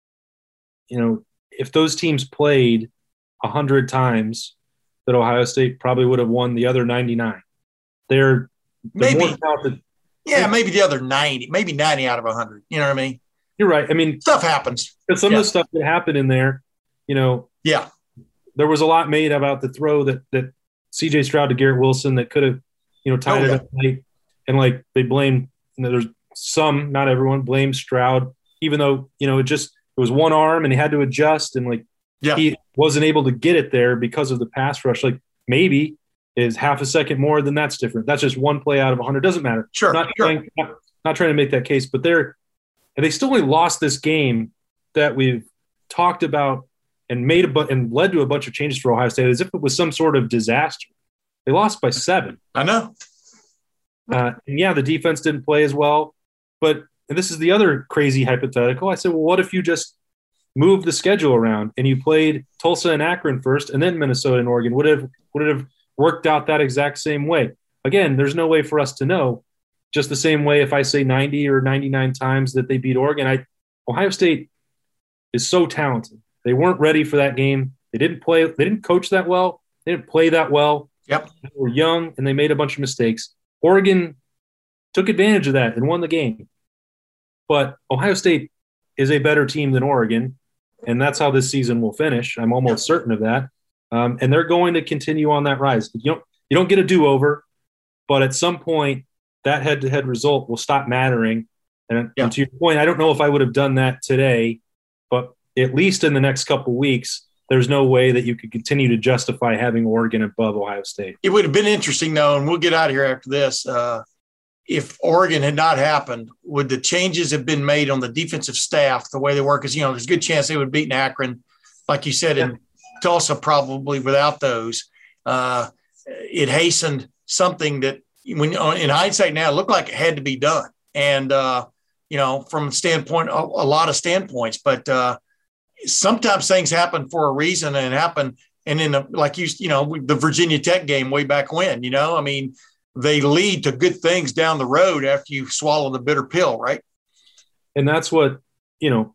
you know, if those teams played a hundred times, that Ohio State probably would have won the other ninety-nine. They're, they're maybe, more talented. Yeah, maybe the other ninety, maybe ninety out of a hundred. You know what I mean? You're right. I mean, stuff happens. Some yeah. of the stuff that happened in there, you know. Yeah. There was a lot made about the throw that that C J Stroud to Garrett Wilson that could have, you know, tied oh, it yeah. up late, and like they blamed. You know, there's some, not everyone, blamed Stroud, even though you know it just. It was one arm and he had to adjust and like yeah. he wasn't able to get it there because of the pass rush. Like maybe is half a second more than that's different. That's just one play out of a hundred. Doesn't matter. Sure. Not, sure. Trying, not, not trying to make that case, but they're, and they still only lost this game that we've talked about and made a bu- and led to a bunch of changes for Ohio State as if it was some sort of disaster. They lost by seven. I know. Uh, and yeah, the defense didn't play as well, but and this is the other crazy hypothetical. I said, well, what if you just moved the schedule around and you played Tulsa and Akron first and then Minnesota and Oregon? Would it have, would it have worked out that exact same way? Again, there's no way for us to know. Just the same way if I say ninety or ninety-nine times that they beat Oregon, I, Ohio State is so talented. They weren't ready for that game. They didn't play. They didn't coach that well. They didn't play that well. Yep. They were young and they made a bunch of mistakes. Oregon took advantage of that and won the game. But Ohio State is a better team than Oregon, and that's how this season will finish. I'm almost certain of that. Um, and they're going to continue on that rise. You don't, you don't get a do-over, but at some point, that head-to-head result will stop mattering. And, and to your point, I don't know if I would have done that today, but at least in the next couple of weeks, there's no way that you could continue to justify having Oregon above Ohio State. It would have been interesting, though, and we'll get out of here after this. Uh, if Oregon had not happened, would the changes have been made on the defensive staff the way they work? Because, you know, there's a good chance they would have beaten Akron, like you said, yeah. in Tulsa probably without those. Uh, it hastened something that, when in hindsight now, it looked like it had to be done. And, uh, you know, from a standpoint, a, a lot of standpoints, but uh, sometimes things happen for a reason and happen. And in the, like you, you know, the Virginia Tech game way back when, you know, I mean, they lead to good things down the road after you swallow the bitter pill, right? And that's what, you know,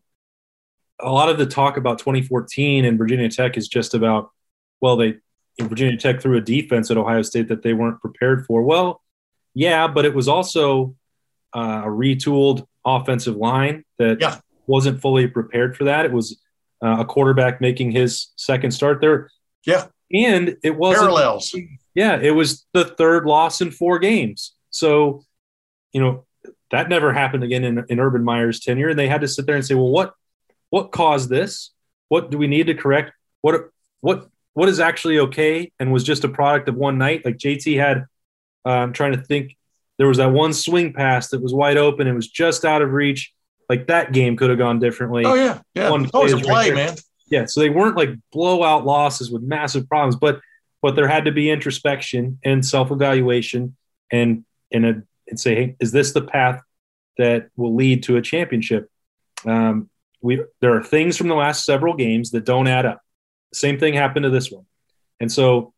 a lot of the talk about twenty fourteen and Virginia Tech is just about, well, they, Virginia Tech threw a defense at Ohio State that they weren't prepared for. Well, yeah, but it was also uh, a retooled offensive line that yeah. wasn't fully prepared for that. It was uh, a quarterback making his second start there. Yeah. And it wasn't parallels. Yeah, it was the third loss in four games. So, you know, that never happened again in, in Urban Meyer's tenure. And they had to sit there and say, well, what what caused this? What do we need to correct? What what what is actually okay and was just a product of one night? Like J T had, uh, I'm trying to think, there was that one swing pass that was wide open. It was just out of reach. Like that game could have gone differently. Oh, yeah. Yeah. One Always a right play, there. man. Yeah, so they weren't like blowout losses with massive problems, but but there had to be introspection and self-evaluation and and, a, and say, hey, is this the path that will lead to a championship? Um, we there are things from the last several games that don't add up. Same thing happened to this one, and so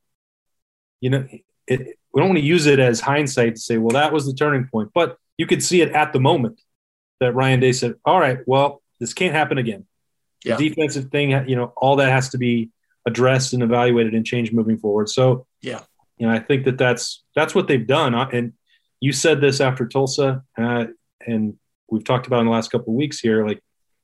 you know it, we don't want to use it as hindsight to say, well, that was the turning point, but you could see it at the moment that Ryan Day said, all right, well, this can't happen again. Yeah. The defensive thing, you know, all that has to be addressed and evaluated and changed moving forward. So, yeah, you know, I think that that's that's what they've done. And you said this after Tulsa, uh, and we've talked about in the last couple of weeks here. Like,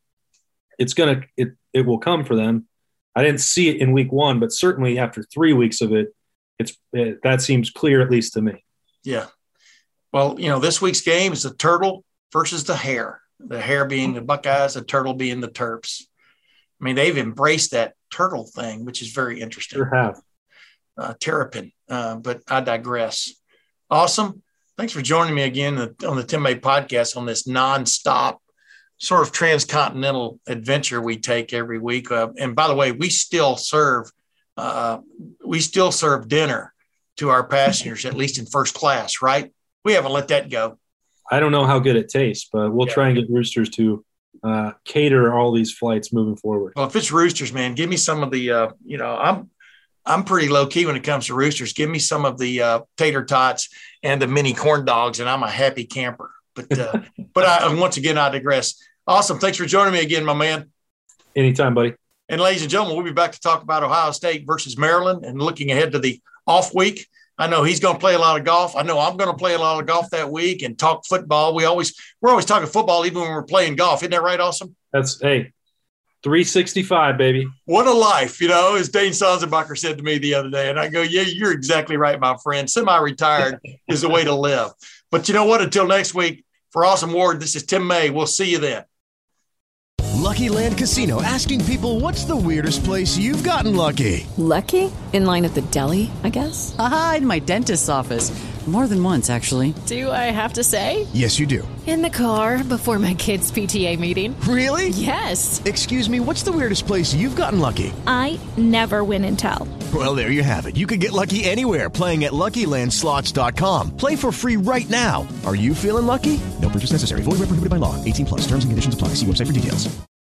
it's gonna, it it will come for them. I didn't see it in week one, but certainly after three weeks of it, it's it, that seems clear, at least to me. Yeah. Well, you know, this week's game is the turtle versus the hare. The hare being the Buckeyes, the turtle being the Terps. I mean, they've embraced that turtle thing, which is very interesting. Sure have. Uh, Terrapin, uh, but I digress. Awesome. Thanks for joining me again on the Tim May podcast on this nonstop sort of transcontinental adventure we take every week. Uh, and by the way, we still serve uh, we still serve dinner to our passengers, at least in first class, right? We haven't let that go. I don't know how good it tastes, but we'll yeah. try and get Roosters to uh, cater all these flights moving forward. Well, if it's Roosters, man, give me some of the, uh, you know, I'm, I'm pretty low key when it comes to Roosters. Give me some of the uh, tater tots and the mini corn dogs, and I'm a happy camper. But, uh, but I, once again, I digress. Awesome. Thanks for joining me again, my man. Anytime, buddy. And ladies and gentlemen, we'll be back to talk about Ohio State versus Maryland and looking ahead to the off week. I know he's going to play a lot of golf. I know I'm going to play a lot of golf that week and talk football. We always, we're always talking football, even when we're playing golf. Isn't that right, Awesome? That's, hey, three sixty-five, baby. What a life, you know, as Dane Sonsenbacher said to me the other day. And I go, yeah, you're exactly right, my friend. Semi-retired is the way to live. But you know what? Until next week, for Awesome Ward, this is Tim May. We'll see you then. Lucky Land Casino, asking people, what's the weirdest place you've gotten lucky? Lucky? In line at the deli, I guess? Aha, in my dentist's office. More than once, actually. Do I have to say? Yes, you do. In the car before my kids' P T A meeting. Really? Yes. Excuse me, what's the weirdest place you've gotten lucky? I never win and tell. Well, there you have it. You can get lucky anywhere, playing at Lucky Land Slots dot com. Play for free right now. Are you feeling lucky? No purchase necessary. Void where prohibited by law. eighteen plus. Terms and conditions apply. See website for details.